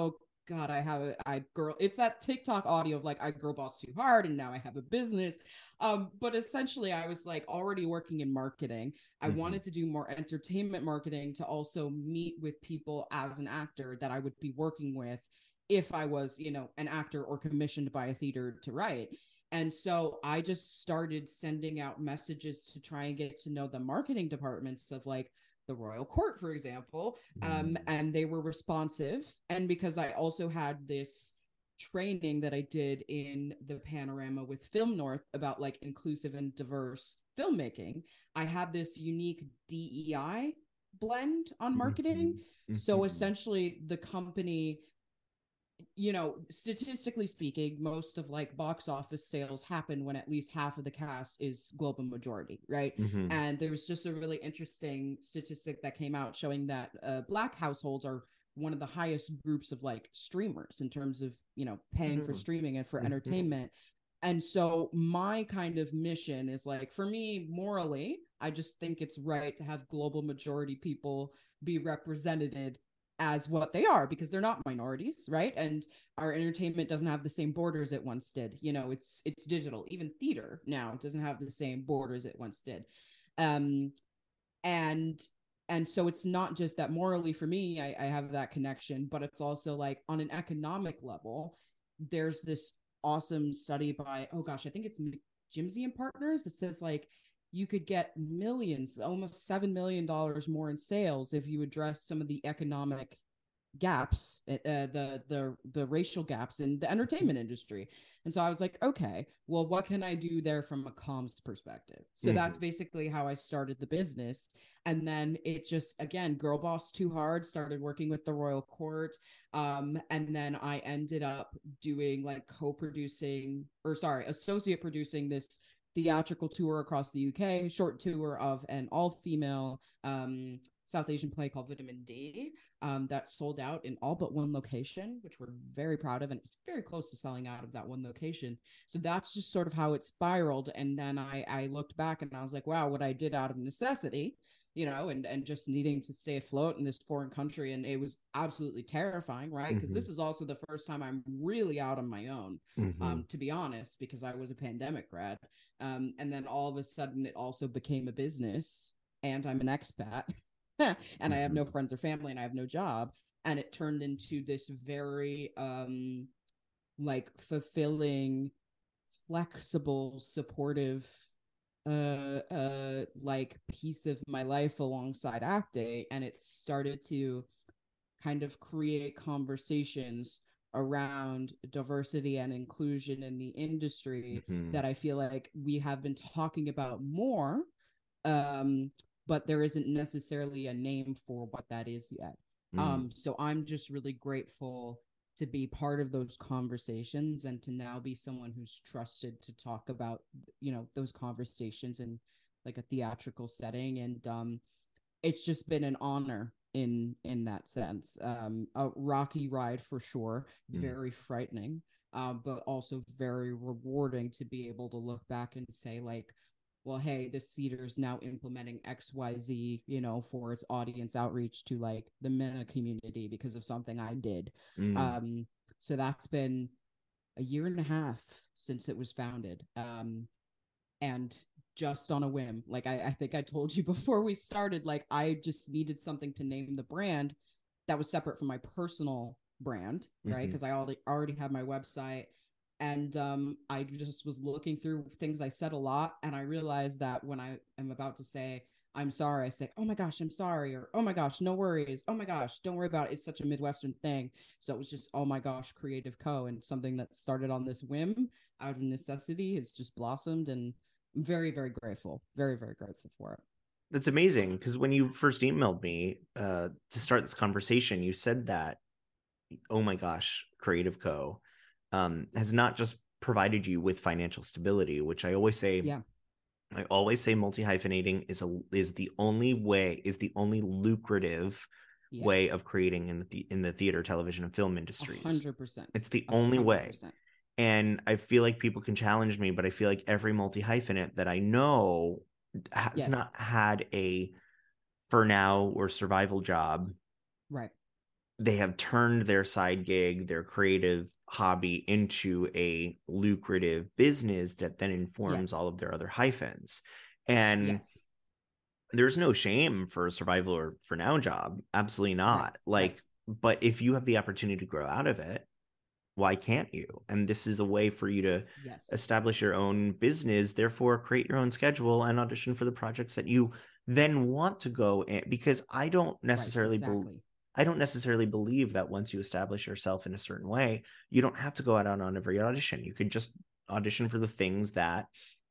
God, I have a I girl. It's that TikTok audio of like I girl boss too hard, and now I have a business. Um, but essentially, I was like already working in marketing. I Mhm. wanted to do more entertainment marketing to also meet with people as an actor that I would be working with if I was, you know, an actor or commissioned by a theater to write. And so I just started sending out messages to try and get to know the marketing departments of like the Royal Court, for example. Um, and they were responsive. And because I also had this training that I did in the Panorama with Film North about like inclusive and diverse filmmaking, I had this unique D E I blend on marketing. Mhm. So Mhm. essentially, the company, you know, statistically speaking, most of like box office sales happen when at least half of the cast is global majority, right? Mhm. And there was just a really interesting statistic that came out showing that uh, Black households are one of the highest groups of like streamers in terms of, you know, paying for Mhm. streaming and for Mhm. entertainment. And so my kind of mission is like, for me, morally, I just think it's right to have global majority people be represented as what they are, because they're not minorities, right? And our entertainment doesn't have the same borders it once did. You know, it's it's digital. Even theater now doesn't have the same borders it once did. Um, and and so it's not just that morally for me, I, I have that connection, but it's also like on an economic level, there's this awesome study by, oh gosh, I think it's McKinsey and Partners that says like you could get millions, almost seven million dollars more in sales if you address some of the economic gaps, uh, the the the racial gaps in the entertainment industry. And so I was like, okay, well, what can I do there from a comms perspective? So Mhm. that's basically how I started the business. And then it just, again, girl boss too hard, started working with the Royal Court. Um, and then I ended up doing like co-producing, or sorry, associate producing this theatrical tour across the U K, short tour of an all-female um, South Asian play called Vitamin D, um, that sold out in all but one location, which we're very proud of, and it's very close to selling out of that one location. So that's just sort of how it spiraled. And then I, I looked back and I was like, wow, what I did out of necessity, you know, and and just needing to stay afloat in this foreign country, and it was absolutely terrifying, right? Because Mhm. this is also the first time I'm really out on my own, Mhm. um, to be honest, because I was a pandemic grad. Um, and then all of a sudden, it also became a business, and I'm an expat, and I have no Mhm. friends or family, and I have no job, and it turned into this very um, like fulfilling, flexible, supportive, uh, uh, like piece of my life alongside acting, and it started to kind of create conversations around diversity and inclusion in the industry Mhm. that I feel like we have been talking about more, um, but there isn't necessarily a name for what that is yet. Mm. Um, so I'm just really grateful to be part of those conversations and to now be someone who's trusted to talk about, you know, those conversations in like a theatrical setting. And um, it's just been an honor in in that sense. Um, a rocky ride for sure, Mm. very frightening, uh, but also very rewarding to be able to look back and say like, well, hey, this theater is now implementing X Y Z, you know, for its audience outreach to like the MENA community because of something I did. Mm. Um, so that's been a year and a half since it was founded. Um, and just on a whim, like I, I think I told you before we started, like I just needed something to name the brand that was separate from my personal brand, right? Mhm. Because I already already had my website, and um, I just was looking through things I said a lot, and I realized that when I am about to say I'm sorry, I say, oh my gosh, I'm sorry, or oh my gosh, no worries, oh my gosh, don't worry about it. It's such a Midwestern thing. So it was just, oh my gosh, Creative Co. And something that started on this whim out of necessity has just blossomed, and I'm very, very grateful, very, very grateful for it. That's amazing, because when you first emailed me uh, to start this conversation, you said that, oh my gosh, Creative Co. um, has not just provided you with financial stability, which I always say, Yeah. I always say multi-hyphenating is a is the only way, is the only lucrative Yeah. way of creating in the in the theater, television, and film industries. one hundred percent. It's the only one hundred way. percent. And I feel like people can challenge me, but I feel like every multi-hyphenate that I know has Yes. not had a for now or survival job Right. they have turned their side gig, their creative hobby, into a lucrative business that then informs Yes. all of their other hyphens. And Yes. there's no shame for a survival or for now job. Absolutely not. Right. Like, Right. but if you have the opportunity to grow out of it, why can't you? And this is a way for you to Yes. establish your own business, therefore create your own schedule and audition for the projects that you then want to go in. Because I don't necessarily Right, believe exactly. I don't necessarily believe that once you establish yourself in a certain way, you don't have to go out on every audition. You could just audition for the things that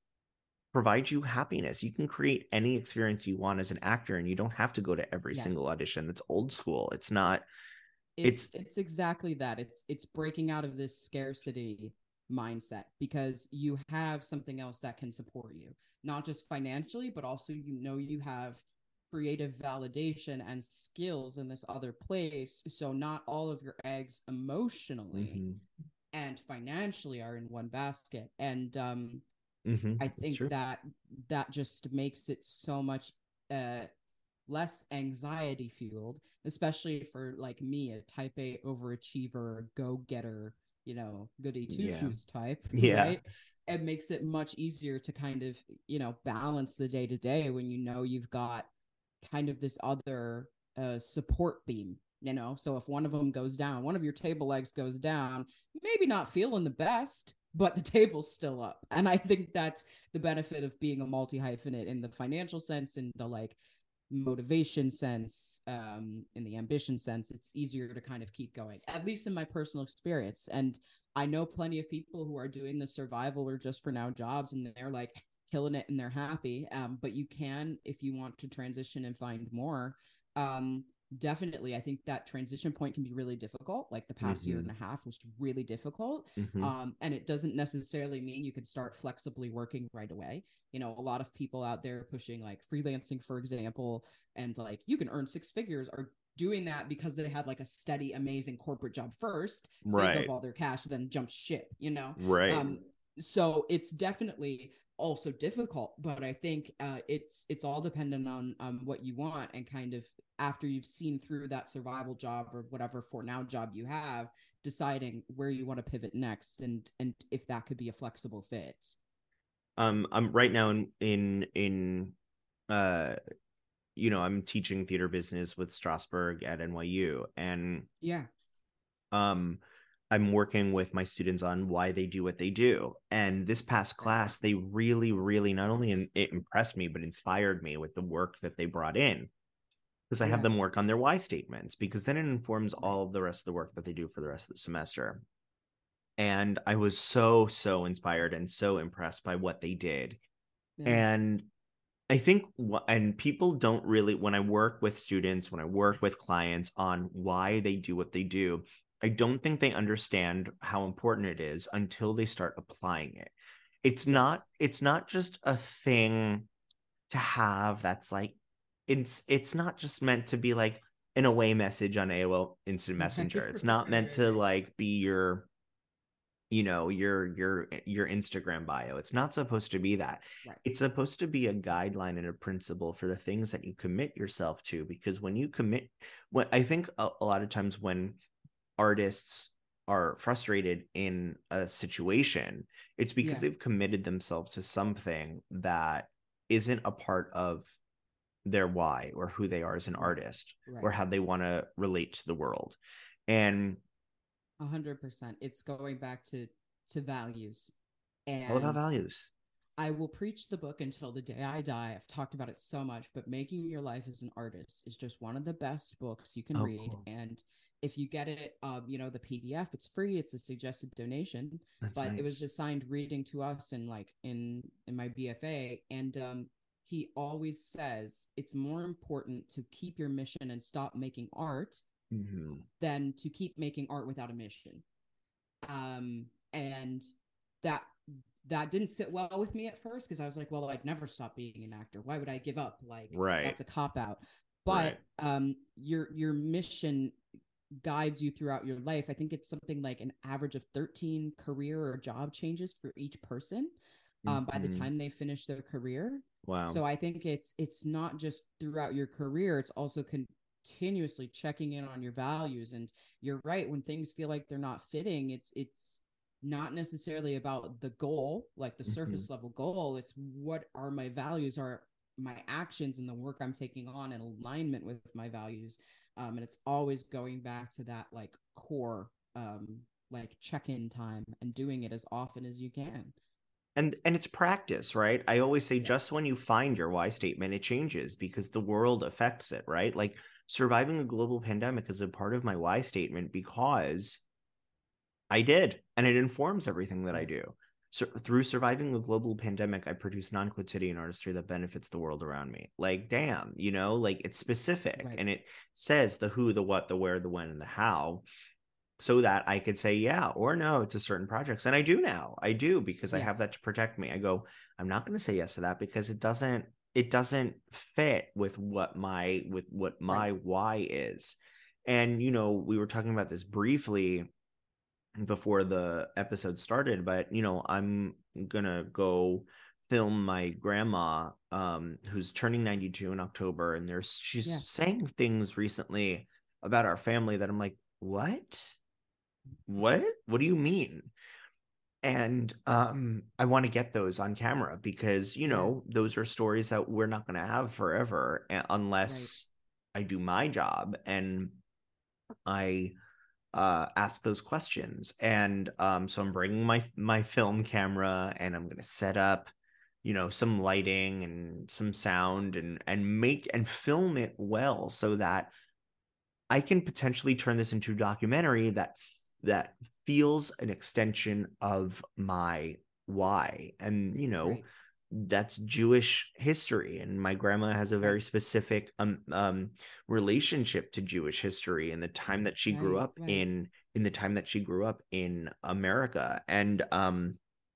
provide you happiness. You can create any experience you want as an actor, and you don't have to go to every Yes. single audition. That's old school. It's not. It's, It's it's exactly that. It's it's breaking out of this scarcity mindset, because you have something else that can support you, not just financially, but also, you know, you have creative validation and skills in this other place. So not all of your eggs emotionally Mhm. and financially are in one basket. And um, Mhm. I It's think true. that that just makes it so much uh, less anxiety fueled, especially for like me, a type A overachiever, go getter, you know, goody two Yeah. shoes type, Yeah. right? It makes it much easier to kind of, you know, balance the day to day when you know you've got kind of this other uh, support beam, you know? So if one of them goes down, one of your table legs goes down, maybe not feeling the best, but the table's still up. And I think that's the benefit of being a multi hyphenate in the financial sense, and the like motivation sense, um, in the ambition sense. It's easier to kind of keep going, at least in my personal experience. And I know plenty of people who are doing the survival or just for now jobs, and they're like killing it and they're happy. Um, but you can, if you want to transition and find more, um, definitely. I think that transition point can be really difficult. Like the past year Mhm. and a half was really difficult. Mhm. Um, and it doesn't necessarily mean you can start flexibly working right away. You know, a lot of people out there pushing like freelancing, for example, and like you can earn six figures, are doing that because they had like a steady, amazing corporate job first, saved up Right. all their cash, then jumped ship, you know? Right. Um, so it's definitely also difficult, but I think uh, it's it's all dependent on um, what you want, and kind of after you've seen through that survival job or whatever for now job you have, deciding where you want to pivot next, and and if that could be a flexible fit. Um, I'm right now in in in uh you know, I'm teaching theater business with Strasberg at N Y U, and Yeah. um I'm working with my students on why they do what they do. And this past class, they really, really not only in, it impressed me, but inspired me with the work that they brought in. Because I have Yeah. them work on their why statements, because then it informs Right. all of the rest of the work that they do for the rest of the semester. And I was so, so inspired and so impressed by what they did. Yeah. And I think, and people don't really, when I work with students, when I work with clients on why they do what they do, I don't think they understand how important it is until they start applying it. It's Yes. not, it's not just a thing to have that's like, it's, it's not just meant to be like an away message on A O L Instant Messenger. It's not meant to like be your, you know, your your your Instagram bio. It's not supposed to be that. Right. It's supposed to be a guideline and a principle for the things that you commit yourself to. Because when you commit, what I think a, a lot of times when artists are frustrated in a situation, it's because Yeah. they've committed themselves to something that isn't a part of their why or who they are as an Right. artist Right. or how they want to relate to the world. And A hundred percent. It's going back to to values. it's all about And values. I will preach the book until the day I die. I've talked about it so much, but Making Your Life as an Artist is just one of the best books you can Oh, read. cool. And if you get it, um, you know, the P D F, it's free. It's a suggested donation, That's but nice. it was assigned reading to us in like in in my B F A. And um, he always says it's more important to keep your mission and stop making art Mm-hmm. than to keep making art without a mission. Um, and that that didn't sit well with me at first, because I was like, well, I'd never stop being an actor. Why would I give up? Like, Right. that's a cop out. But Right. um, your your mission guides you throughout your life. I think it's something like an average of thirteen career or job changes for each person um, by the Mhm. time they finish their career. Wow. So I think it's it's not just throughout your career; it's also con- continuously checking in on your values. And you're right, when things feel like they're not fitting, it's it's not necessarily about the goal, like the surface Mm-hmm. level goal. It's what are my values, are my actions and the work I'm taking on in alignment with my values. Um, and it's always going back to that like core, um, like check-in time and doing it as often as you can. And and it's practice, right? I always say just Yes. when you find your why statement, it changes because the world affects it, right? Like surviving a global pandemic is a part of my why statement because I did, and it informs everything that I Right. do. So through surviving a global pandemic, I produce non-quotidian artistry that benefits the world around me. Like, damn, you know, like it's specific Right. and it says the who, the what, the where, the when, and the how, so that I could say yeah or no to certain projects. And I do now. I do because I have that Yes. to protect me. I go, I'm not going to say yes to that because it doesn't it doesn't fit with what my with what Right. my why is. And you know, we were talking about this briefly before the episode started, but you know, I'm gonna go film my grandma um who's turning ninety-two in October, and there's she's Yeah. saying things recently about our family that I'm like, what? What? What do you mean? And um I want to get those on camera because, you Yeah. know, those are stories that we're not going to have forever uh, Right. unless I do my job and I uh ask those questions. And um so I'm bringing my my film camera and I'm going to set up, you know, some lighting and some sound and and make and film it well so that I can potentially turn this into a documentary that that feels an extension of my why. And you know, Right. that's Jewish history, and my grandma has a Right. very specific um, um relationship to Jewish history and the time that she grew Right. up Right. in in the time that she grew up in America. And um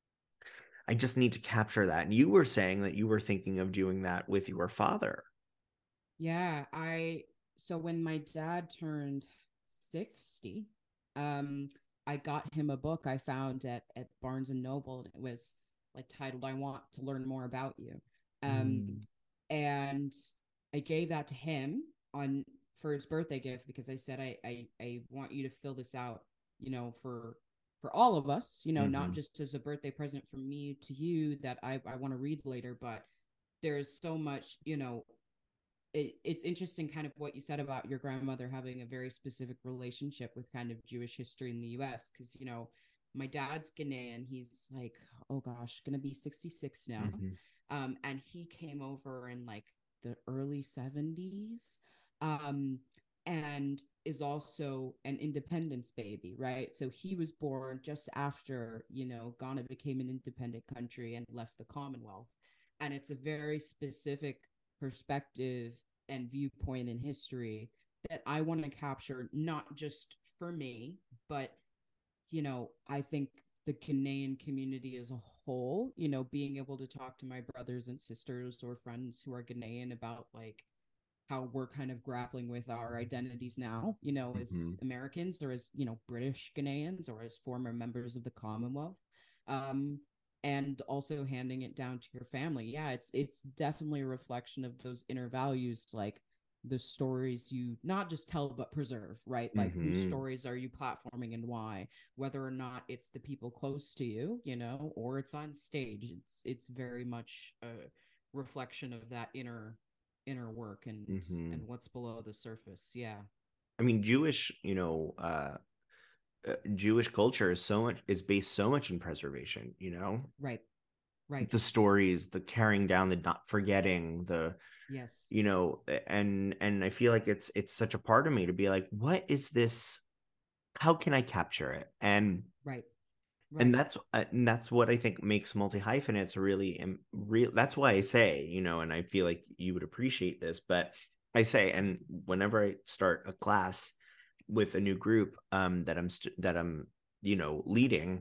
I just need to capture that. And you were saying that you were thinking of doing that with your father. Yeah, I so when my dad turned sixty, um, I got him a book I found at at Barnes and Noble. And it was like titled "I Want to Learn More About You," um, Mm. and I gave that to him on for his birthday gift because I said I I I want you to fill this out, you know, for for all of us, you know, not Mm-hmm. just as a birthday present from me to you that I I want to read later, but there's so much, you know, it, it's interesting kind of what you said about your grandmother having a very specific relationship with kind of Jewish history in the U S because, you know, my dad's Ghanaian. He's like, oh gosh, gonna be sixty-six now. Mm-hmm. Um, and he came over in like the early seventies. Um, and is also an independence baby, right? So he was born just after, you know, Ghana became an independent country and left the Commonwealth. And it's a very specific perspective and viewpoint in history that I want to capture, not just for me, but, you know, I think the Ghanaian community as a whole, you know, being able to talk to my brothers and sisters or friends who are Ghanaian about like how we're kind of grappling with our identities now, you know, as Mm-hmm. Americans or as, you know, British Ghanaians or as former members of the Commonwealth. Um, and also handing it down to your family. Yeah, it's it's definitely a reflection of those inner values, like the stories you not just tell but preserve, right? Like whose Mm-hmm. stories are you platforming and why, whether or not it's the people close to you, you know, or it's on stage. It's it's very much a reflection of that inner inner work and Mm-hmm. and what's below the surface. Yeah. I mean, Jewish, you know, uh, uh, Jewish culture is so much is based so much in preservation. You know, Right. Right. the stories, the carrying down, the not forgetting, the Yes. you know, and and I feel like it's it's such a part of me to be like, what is this? How can I capture it? And Right. and Right. that's uh, and that's what I think makes multi hyphenates really um, real. That's why I say, you know, and I feel like you would appreciate this, but I say, and whenever I start a class with a new group um that I'm st- that I'm you know leading,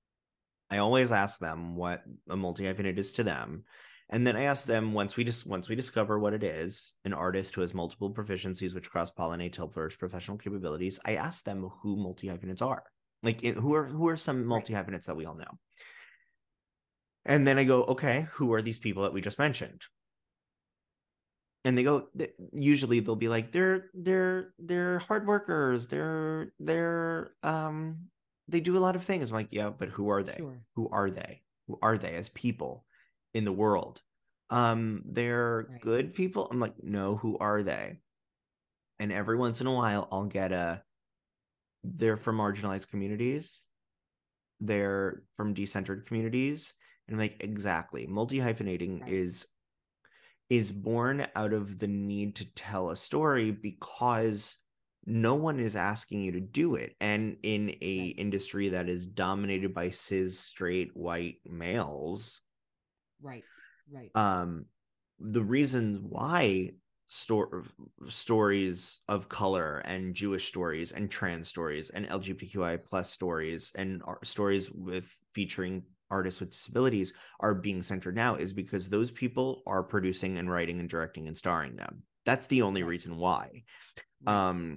I always ask them what a multi hyphenate is to them, and then I ask them once we just once we discover what it is, an artist who has multiple proficiencies which cross pollinate to help flourish professional capabilities. I ask them who multi hyphenates are, like who are who are some Right. multi hyphenates that we all know, and then I go, okay, who are these people that we just mentioned? and they go, th- usually they'll be like, they're they're they're hard workers, they're they're um they do a lot of things. I'm like, yeah, but who are they? Sure. Who are they? Who are they as people in the world? Um, they're Right. good people. I'm like, no, who are they? And every once in a while, I'll get a, they're from marginalized communities, they're from decentered communities, and I'm like, exactly. Multi-hyphenating Right. is is born out of the need to tell a story because no one is asking you to do it. And in a Right. industry that is dominated by cis straight white males, Right. Right. um the reasons why sto- stories of color and Jewish stories and trans stories and L G B T Q I plus stories and ar- stories with featuring artists with disabilities are being centered now is because those people are producing and writing and directing and starring them. That's the only Right. reason why. Right. Um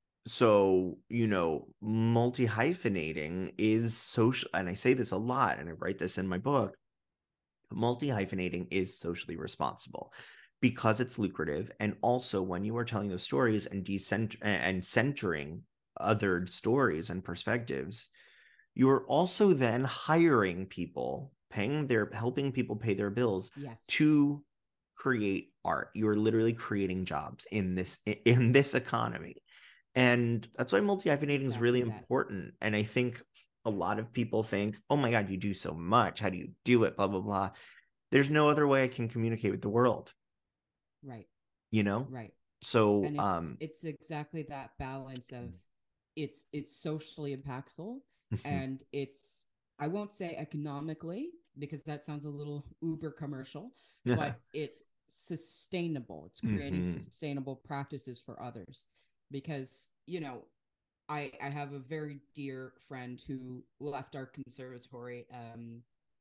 so, you know, multi hyphenating is social, and I say this a lot, and I write this in my book. Multi hyphenating is socially responsible because it's lucrative, and also when you are telling those stories and decent and centering other stories and perspectives, you are also then hiring people, paying their helping people pay their bills Yes. to create art. You are literally creating jobs in this in this economy. And that's why multi-hyphenating is really Exactly that. important. And I think a lot of people think, oh my God, you do so much. How do you do it? Blah, blah, blah. There's no other way I can communicate with the world, Right. you know? Right. So, And it's um, it's exactly that balance of it's it's socially impactful, and it's, I won't say economically because that sounds a little uber commercial, but it's sustainable. It's creating mhm. sustainable practices for others. Because, you know, I I have a very dear friend who left our conservatory, um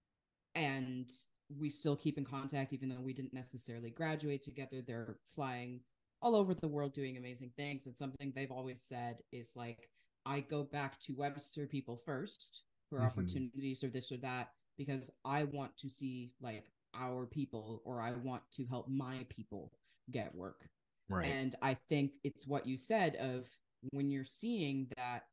and we still keep in contact even though we didn't necessarily graduate together. They're flying all over the world doing amazing things, and something they've always said is like, I go back to Webster people first for Mhm. opportunities or this or that because I want to see like our people, or I want to help my people get work. Right. And I think it's what you said of when you're seeing that,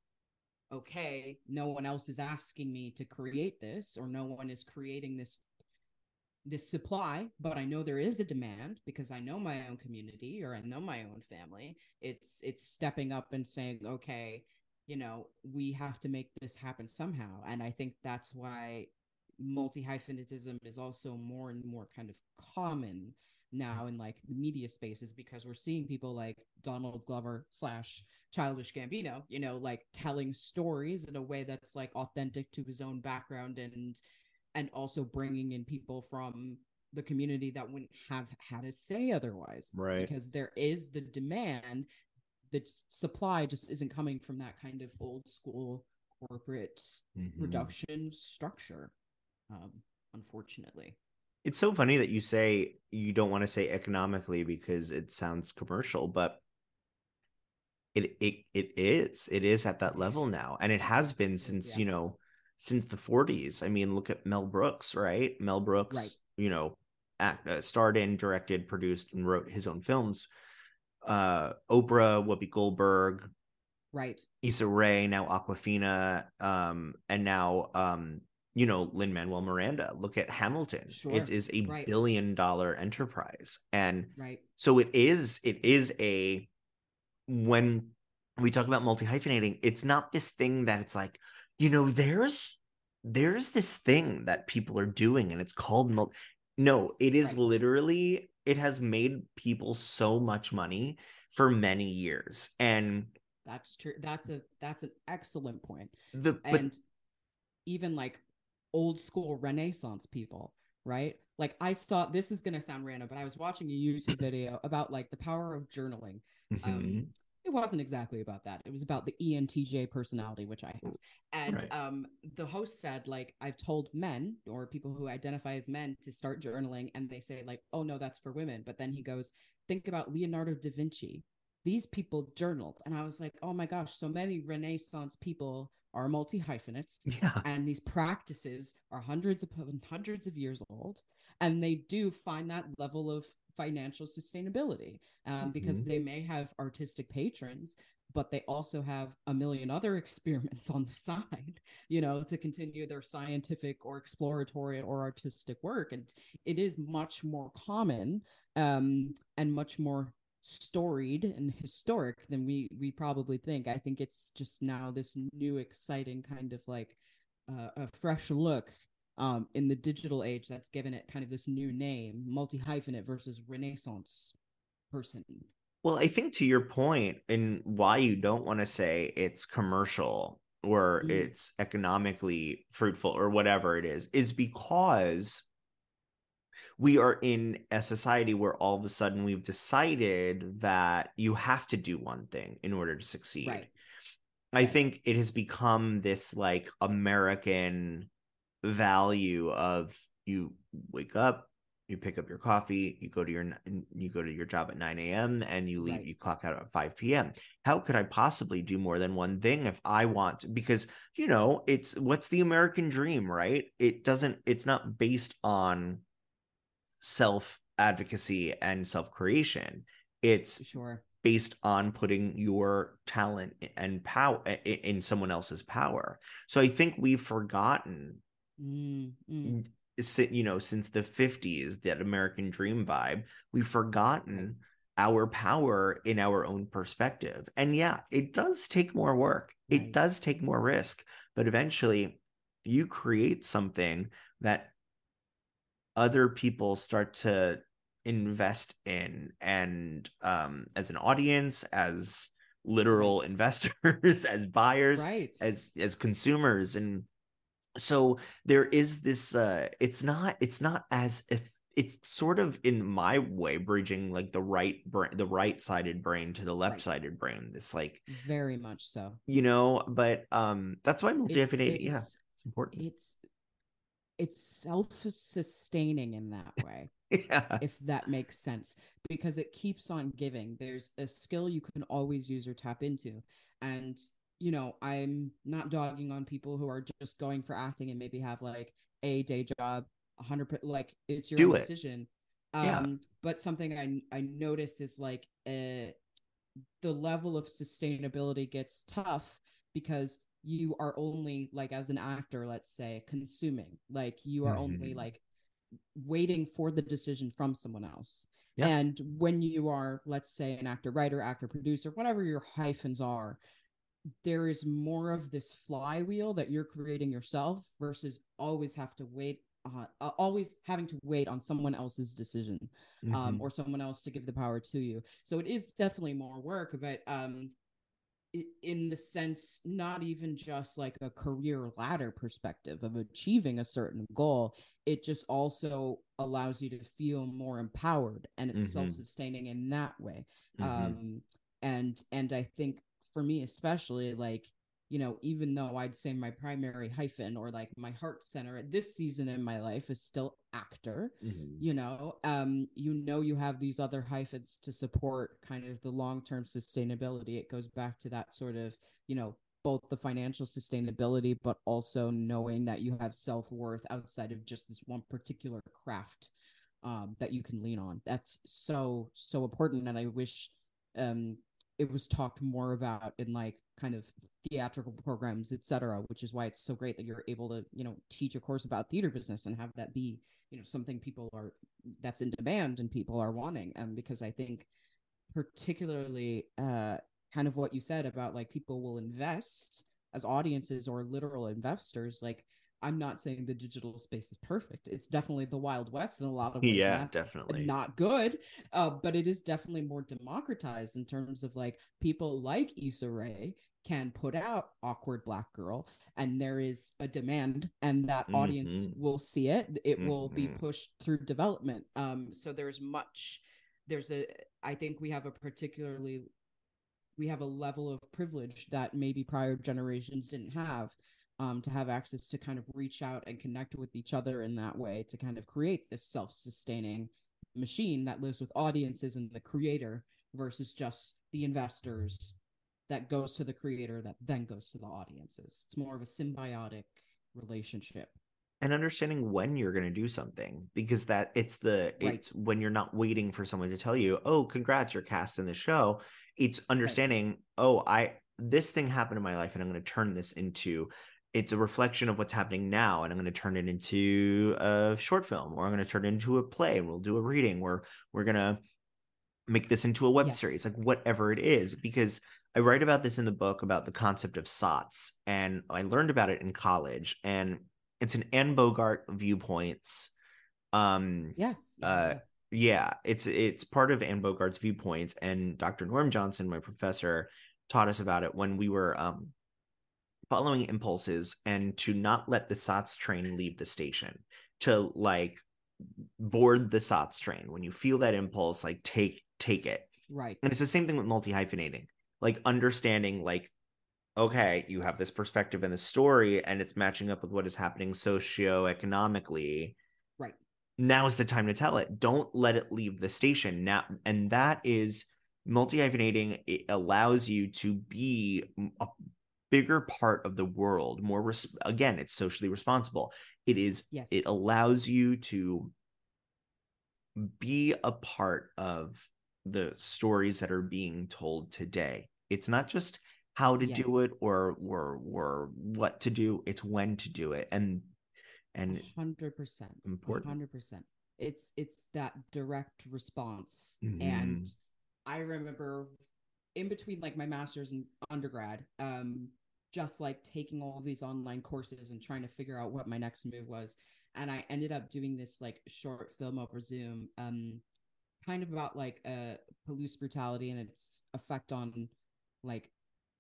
okay, no one else is asking me to create this, or no one is creating this this supply, but I know there is a demand because I know my own community or I know my own family. It's it's stepping up and saying, okay, you know, we have to make this happen somehow. And I think that's why multi-hyphenatism is also more and more kind of common now in like the media spaces, because we're seeing people like Donald Glover slash Childish Gambino, you know, like telling stories in a way that's like authentic to his own background, and and also bringing in people from the community that wouldn't have had a say otherwise. Right. Because there is the demand, the supply just isn't coming from that kind of old school corporate Mhm. production structure, um, unfortunately. It's so funny that you say you don't want to say economically because it sounds commercial, but it it it is. It is at that It level is. now. And it has been It is, since, yeah. you know, since the forties. I mean, look at Mel Brooks, right? Mel Brooks, Right. you know, act, uh, starred in, directed, produced, and wrote his own films. Uh, Oprah, Whoopi Goldberg, Right. Issa Rae, now Aquafina, um, and now um, you know, Lin-Manuel Miranda. Look at Hamilton. Sure. It is a Right. billion dollar enterprise. And Right. so it is, it is a, when we talk about multi-hyphenating, it's not this thing that it's like, you know, there's there's this thing that people are doing and it's called multi. No, it is Right. literally, it has made people so much money for many years. And That's true. That's a that's an excellent point. the but And even like old school Renaissance people, right? Like I saw, this is gonna sound random, but I was watching a YouTube video about like the power of journaling. Um, Mhm. it wasn't exactly about that. It was about the E N T J personality, which I have. And Right. um, the host said, like, I've told men or people who identify as men to start journaling, and they say, like, oh no, that's for women. But then he goes, think about Leonardo da Vinci. These people journaled. And I was like, oh my gosh, so many Renaissance people are multi-hyphenates, Yeah. and these practices are hundreds of hundreds of years old, and they do find that level of financial sustainability, um, mm-hmm. because they may have artistic patrons, but they also have a million other experiments on the side, you know, to continue their scientific or exploratory or artistic work. And it is much more common um, and much more storied and historic than we we probably think. I think it's just now this new exciting kind of like uh, a fresh look um, in the digital age that's given it kind of this new name, multi-hyphenate versus Renaissance person. Well, I think to your point, and why you don't want to say it's commercial or mm. it's economically fruitful or whatever it is, is because we are in a society where all of a sudden we've decided that you have to do one thing in order to succeed. Right. I right. think it has become this like American value of you wake up, you pick up your coffee, you go to your you go to your job at nine a.m. and you leave, right. you clock out at five p.m. How could I possibly do more than one thing if I want to? Because, you know, it's what's the American dream, right? It doesn't, it's not based on self-advocacy and self-creation. It's sure based on putting your talent and power in someone else's power. So I think we've forgotten mm, mm. you know, since the fifties, that American dream vibe, we've forgotten right. our power in our own perspective. And yeah, it does take more work. Right. It does take more risk, but eventually you create something that other people start to invest in. And um, as an audience, as literal right. investors, as buyers, right. as, as consumers. And so there is this, uh, it's not, it's not as if it's sort of in my way, bridging like the right brain, the right sided brain to the left sided right. brain. This like very much so, you know, but um, that's why multi-hyphenate, yeah, it's important. It's, it's self-sustaining in that way. Yeah. If that makes sense, because it keeps on giving. There's a skill you can always use or tap into. And you know, I'm not dogging on people who are just going for acting and maybe have like a day job, a hundred percent, like it's your Do own it. decision. Yeah. Um, but something I I notice is like uh, the level of sustainability gets tough because you are only like as an actor, let's say, consuming. Like you are mm-hmm. only like waiting for the decision from someone else. Yep. And when you are, let's say, an actor, writer, actor, producer, whatever your hyphens are, there is more of this flywheel that you're creating yourself versus always have to wait, uh, uh, always having to wait on someone else's decision um, mm-hmm. or someone else to give the power to you. So it is definitely more work, but um, it, in the sense, not even just like a career ladder perspective of achieving a certain goal, it just also allows you to feel more empowered, and it's mm-hmm. self-sustaining in that way. Mm-hmm. Um, and and I think for me especially, like, you know, even though I'd say my primary hyphen or like my heart center at this season in my life is still actor, mm-hmm. you know, um, you know, you have these other hyphens to support kind of the long-term sustainability. It goes back to that sort of, you know, both the financial sustainability, but also knowing that you have self-worth outside of just this one particular craft um, that you can lean on. That's so, so important. And I wish um, it was talked more about in like kind of theatrical programs, et cetera, which is why it's so great that you're able to, you know, teach a course about theater business and have that be, you know, something people are, that's in demand and people are wanting. Um, because I think particularly uh, kind of what you said about like people will invest as audiences or literal investors. Like, I'm not saying the digital space is perfect. It's definitely the Wild West in a lot of ways. Yeah, definitely not good. Uh, but it is definitely more democratized in terms of like people like Issa Rae can put out Awkward Black Girl, and there is a demand, and that mm-hmm. audience will see it. It mm-hmm. will be pushed through development. Um, so there's much, there's a, I think we have a particularly, we have a level of privilege that maybe prior generations didn't have. Um, to have access to kind of reach out and connect with each other in that way to kind of create this self-sustaining machine that lives with audiences and the creator versus just the investors that goes to the creator that then goes to the audiences. It's more of a symbiotic relationship. and understanding when you're going to do something, because that it's the Right. it's when you're not waiting for someone to tell you, oh, congrats, you're cast in the show. It's understanding, oh, I this thing happened in my life and I'm going to turn this into, it's a reflection of what's happening now, and I'm going to turn it into a short film, or I'm going to turn it into a play, and we'll do a reading, or we're going to make this into a web Yes. series, like whatever it is. Because I write about this in the book about the concept of S O T S, and I learned about it in college, and it's an Anne Bogart viewpoints. Um, Yes. uh, yeah, it's it's part of Anne Bogart's viewpoints, and Doctor Norm Johnson, my professor, taught us about it when we were um following impulses, and to not let the S O T S train leave the station, to like board the S O T S train. When you feel that impulse, like take take it. Right. And it's the same thing with multi-hyphenating, like understanding, like, okay, you have this perspective in the story and it's matching up with what is happening socioeconomically. Right. Now is the time to tell it. Don't let it leave the station now. And that is multi-hyphenating. It allows you to be a bigger part of the world, more res- again, it's socially responsible. It is, Yes. it allows you to be a part of the stories that are being told today. It's not just how to Yes. do it or or or what to do, it's when to do it. And and hundred percent important. hundred percent. It's it's that direct response. Mhm. And I remember in between like my master's and undergrad, um, just like taking all of these online courses and trying to figure out what my next move was. And I ended up doing this like short film over Zoom, um, kind of about like uh, police brutality and its effect on like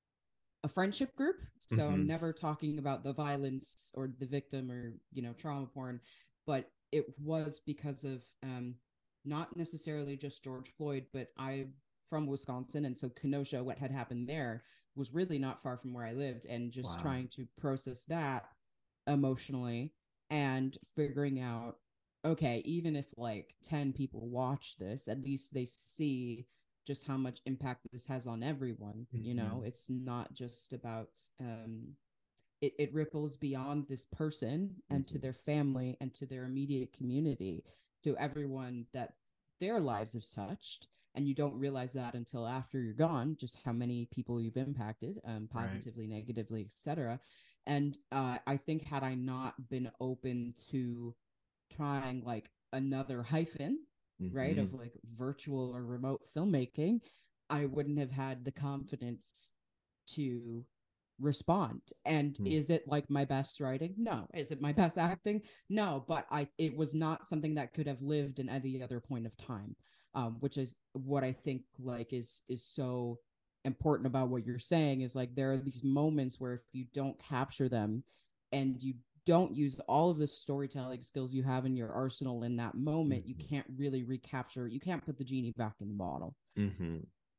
a friendship group. So Mhm. I'm never talking about the violence or the victim or, you know, trauma porn, but it was because of um, not necessarily just George Floyd, but I from Wisconsin. And so Kenosha, what had happened there was really not far from where I lived, and just Wow. trying to process that emotionally and figuring out, okay, even if like ten people watch this, at least they see just how much impact this has on everyone. You know, Mhm. it's not just about, um, it, it ripples beyond this person and to Mhm. their family and to their immediate community, to everyone that their lives have touched. And you don't realize that until after you're gone, just how many people you've impacted, um, positively, right. negatively, et cetera. And uh, I think had I not been open to trying like another hyphen, mm-hmm. right, of like virtual or remote filmmaking, I wouldn't have had the confidence to respond. And mm. is it like my best writing? No. Is it my best acting? No. But I, it was not something that could have lived in any other point of time. Um, which is what I think like is is so important about what you're saying, is like there are these moments where if you don't capture them and you don't use all of the storytelling skills you have in your arsenal in that moment, mm-hmm. you can't really recapture, you can't put the genie back in the bottle. Mm-hmm.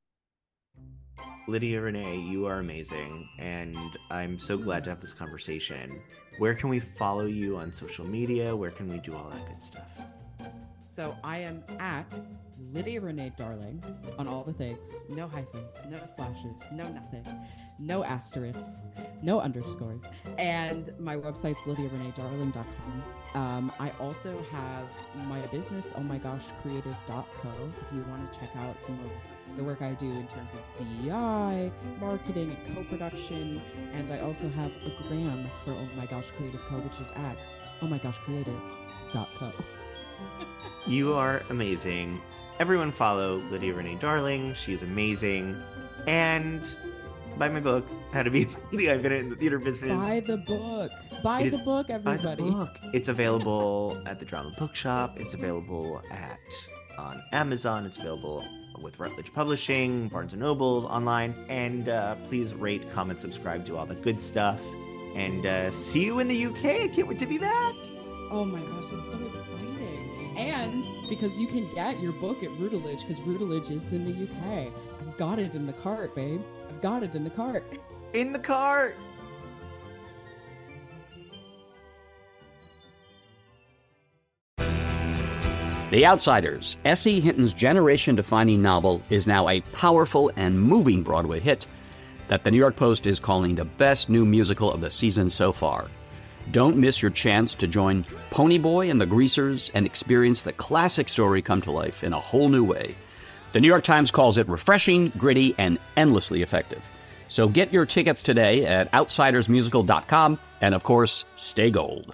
Lydia Renee, you are amazing, and I'm so glad yes. to have this conversation. Where can we follow you on social media? Where can we do all that good stuff? So I am at Lydia Renee Darling on all the things. No hyphens, no slashes, no nothing, no asterisks, no underscores. And my website's lydia renee darling dot com. Um, I also have my business, oh my gosh creative dot co, if you want to check out some of the work I do in terms of D E I, marketing, and co-production. And I also have a gram for Oh My Gosh Creative Co, which is at oh my gosh creative dot co. You are amazing. Everyone follow Lydia Renee Darling. She's amazing. And buy my book, How to Be Multi-Hyphenate in the Theater Business. Buy the book. Buy the book, everybody. Buy the book. It's available at the Drama Bookshop. It's available at on Amazon. It's available with Routledge Publishing, Barnes and Noble, online. And uh, please rate, comment, subscribe, do all the good stuff. And uh, see you in the U K. I can't wait to be back. Oh my gosh, it's so exciting. And because you can get your book at Routledge, because Routledge is in the U K. I've got it in the cart, babe. I've got it in the cart. In the cart! The Outsiders, S E. Hinton's generation-defining novel, is now a powerful and moving Broadway hit that the New York Post is calling the best new musical of the season so far. Don't miss your chance to join Ponyboy and the Greasers and experience the classic story come to life in a whole new way. The New York Times calls it refreshing, gritty, and endlessly effective. So get your tickets today at outsiders musical dot com, and of course, stay gold.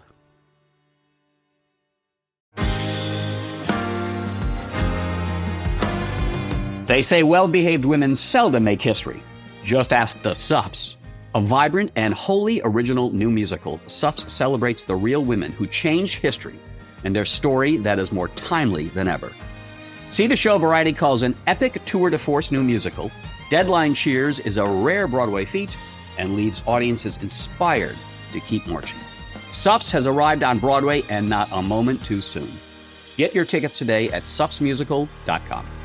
They say well-behaved women seldom make history. Just ask the Suffs. A vibrant and wholly original new musical, Suffs celebrates the real women who changed history and their story that is more timely than ever. See the show Variety calls an epic tour de force new musical. Deadline cheers is a rare Broadway feat and leaves audiences inspired to keep marching. Suffs has arrived on Broadway and not a moment too soon. Get your tickets today at suffs musical dot com.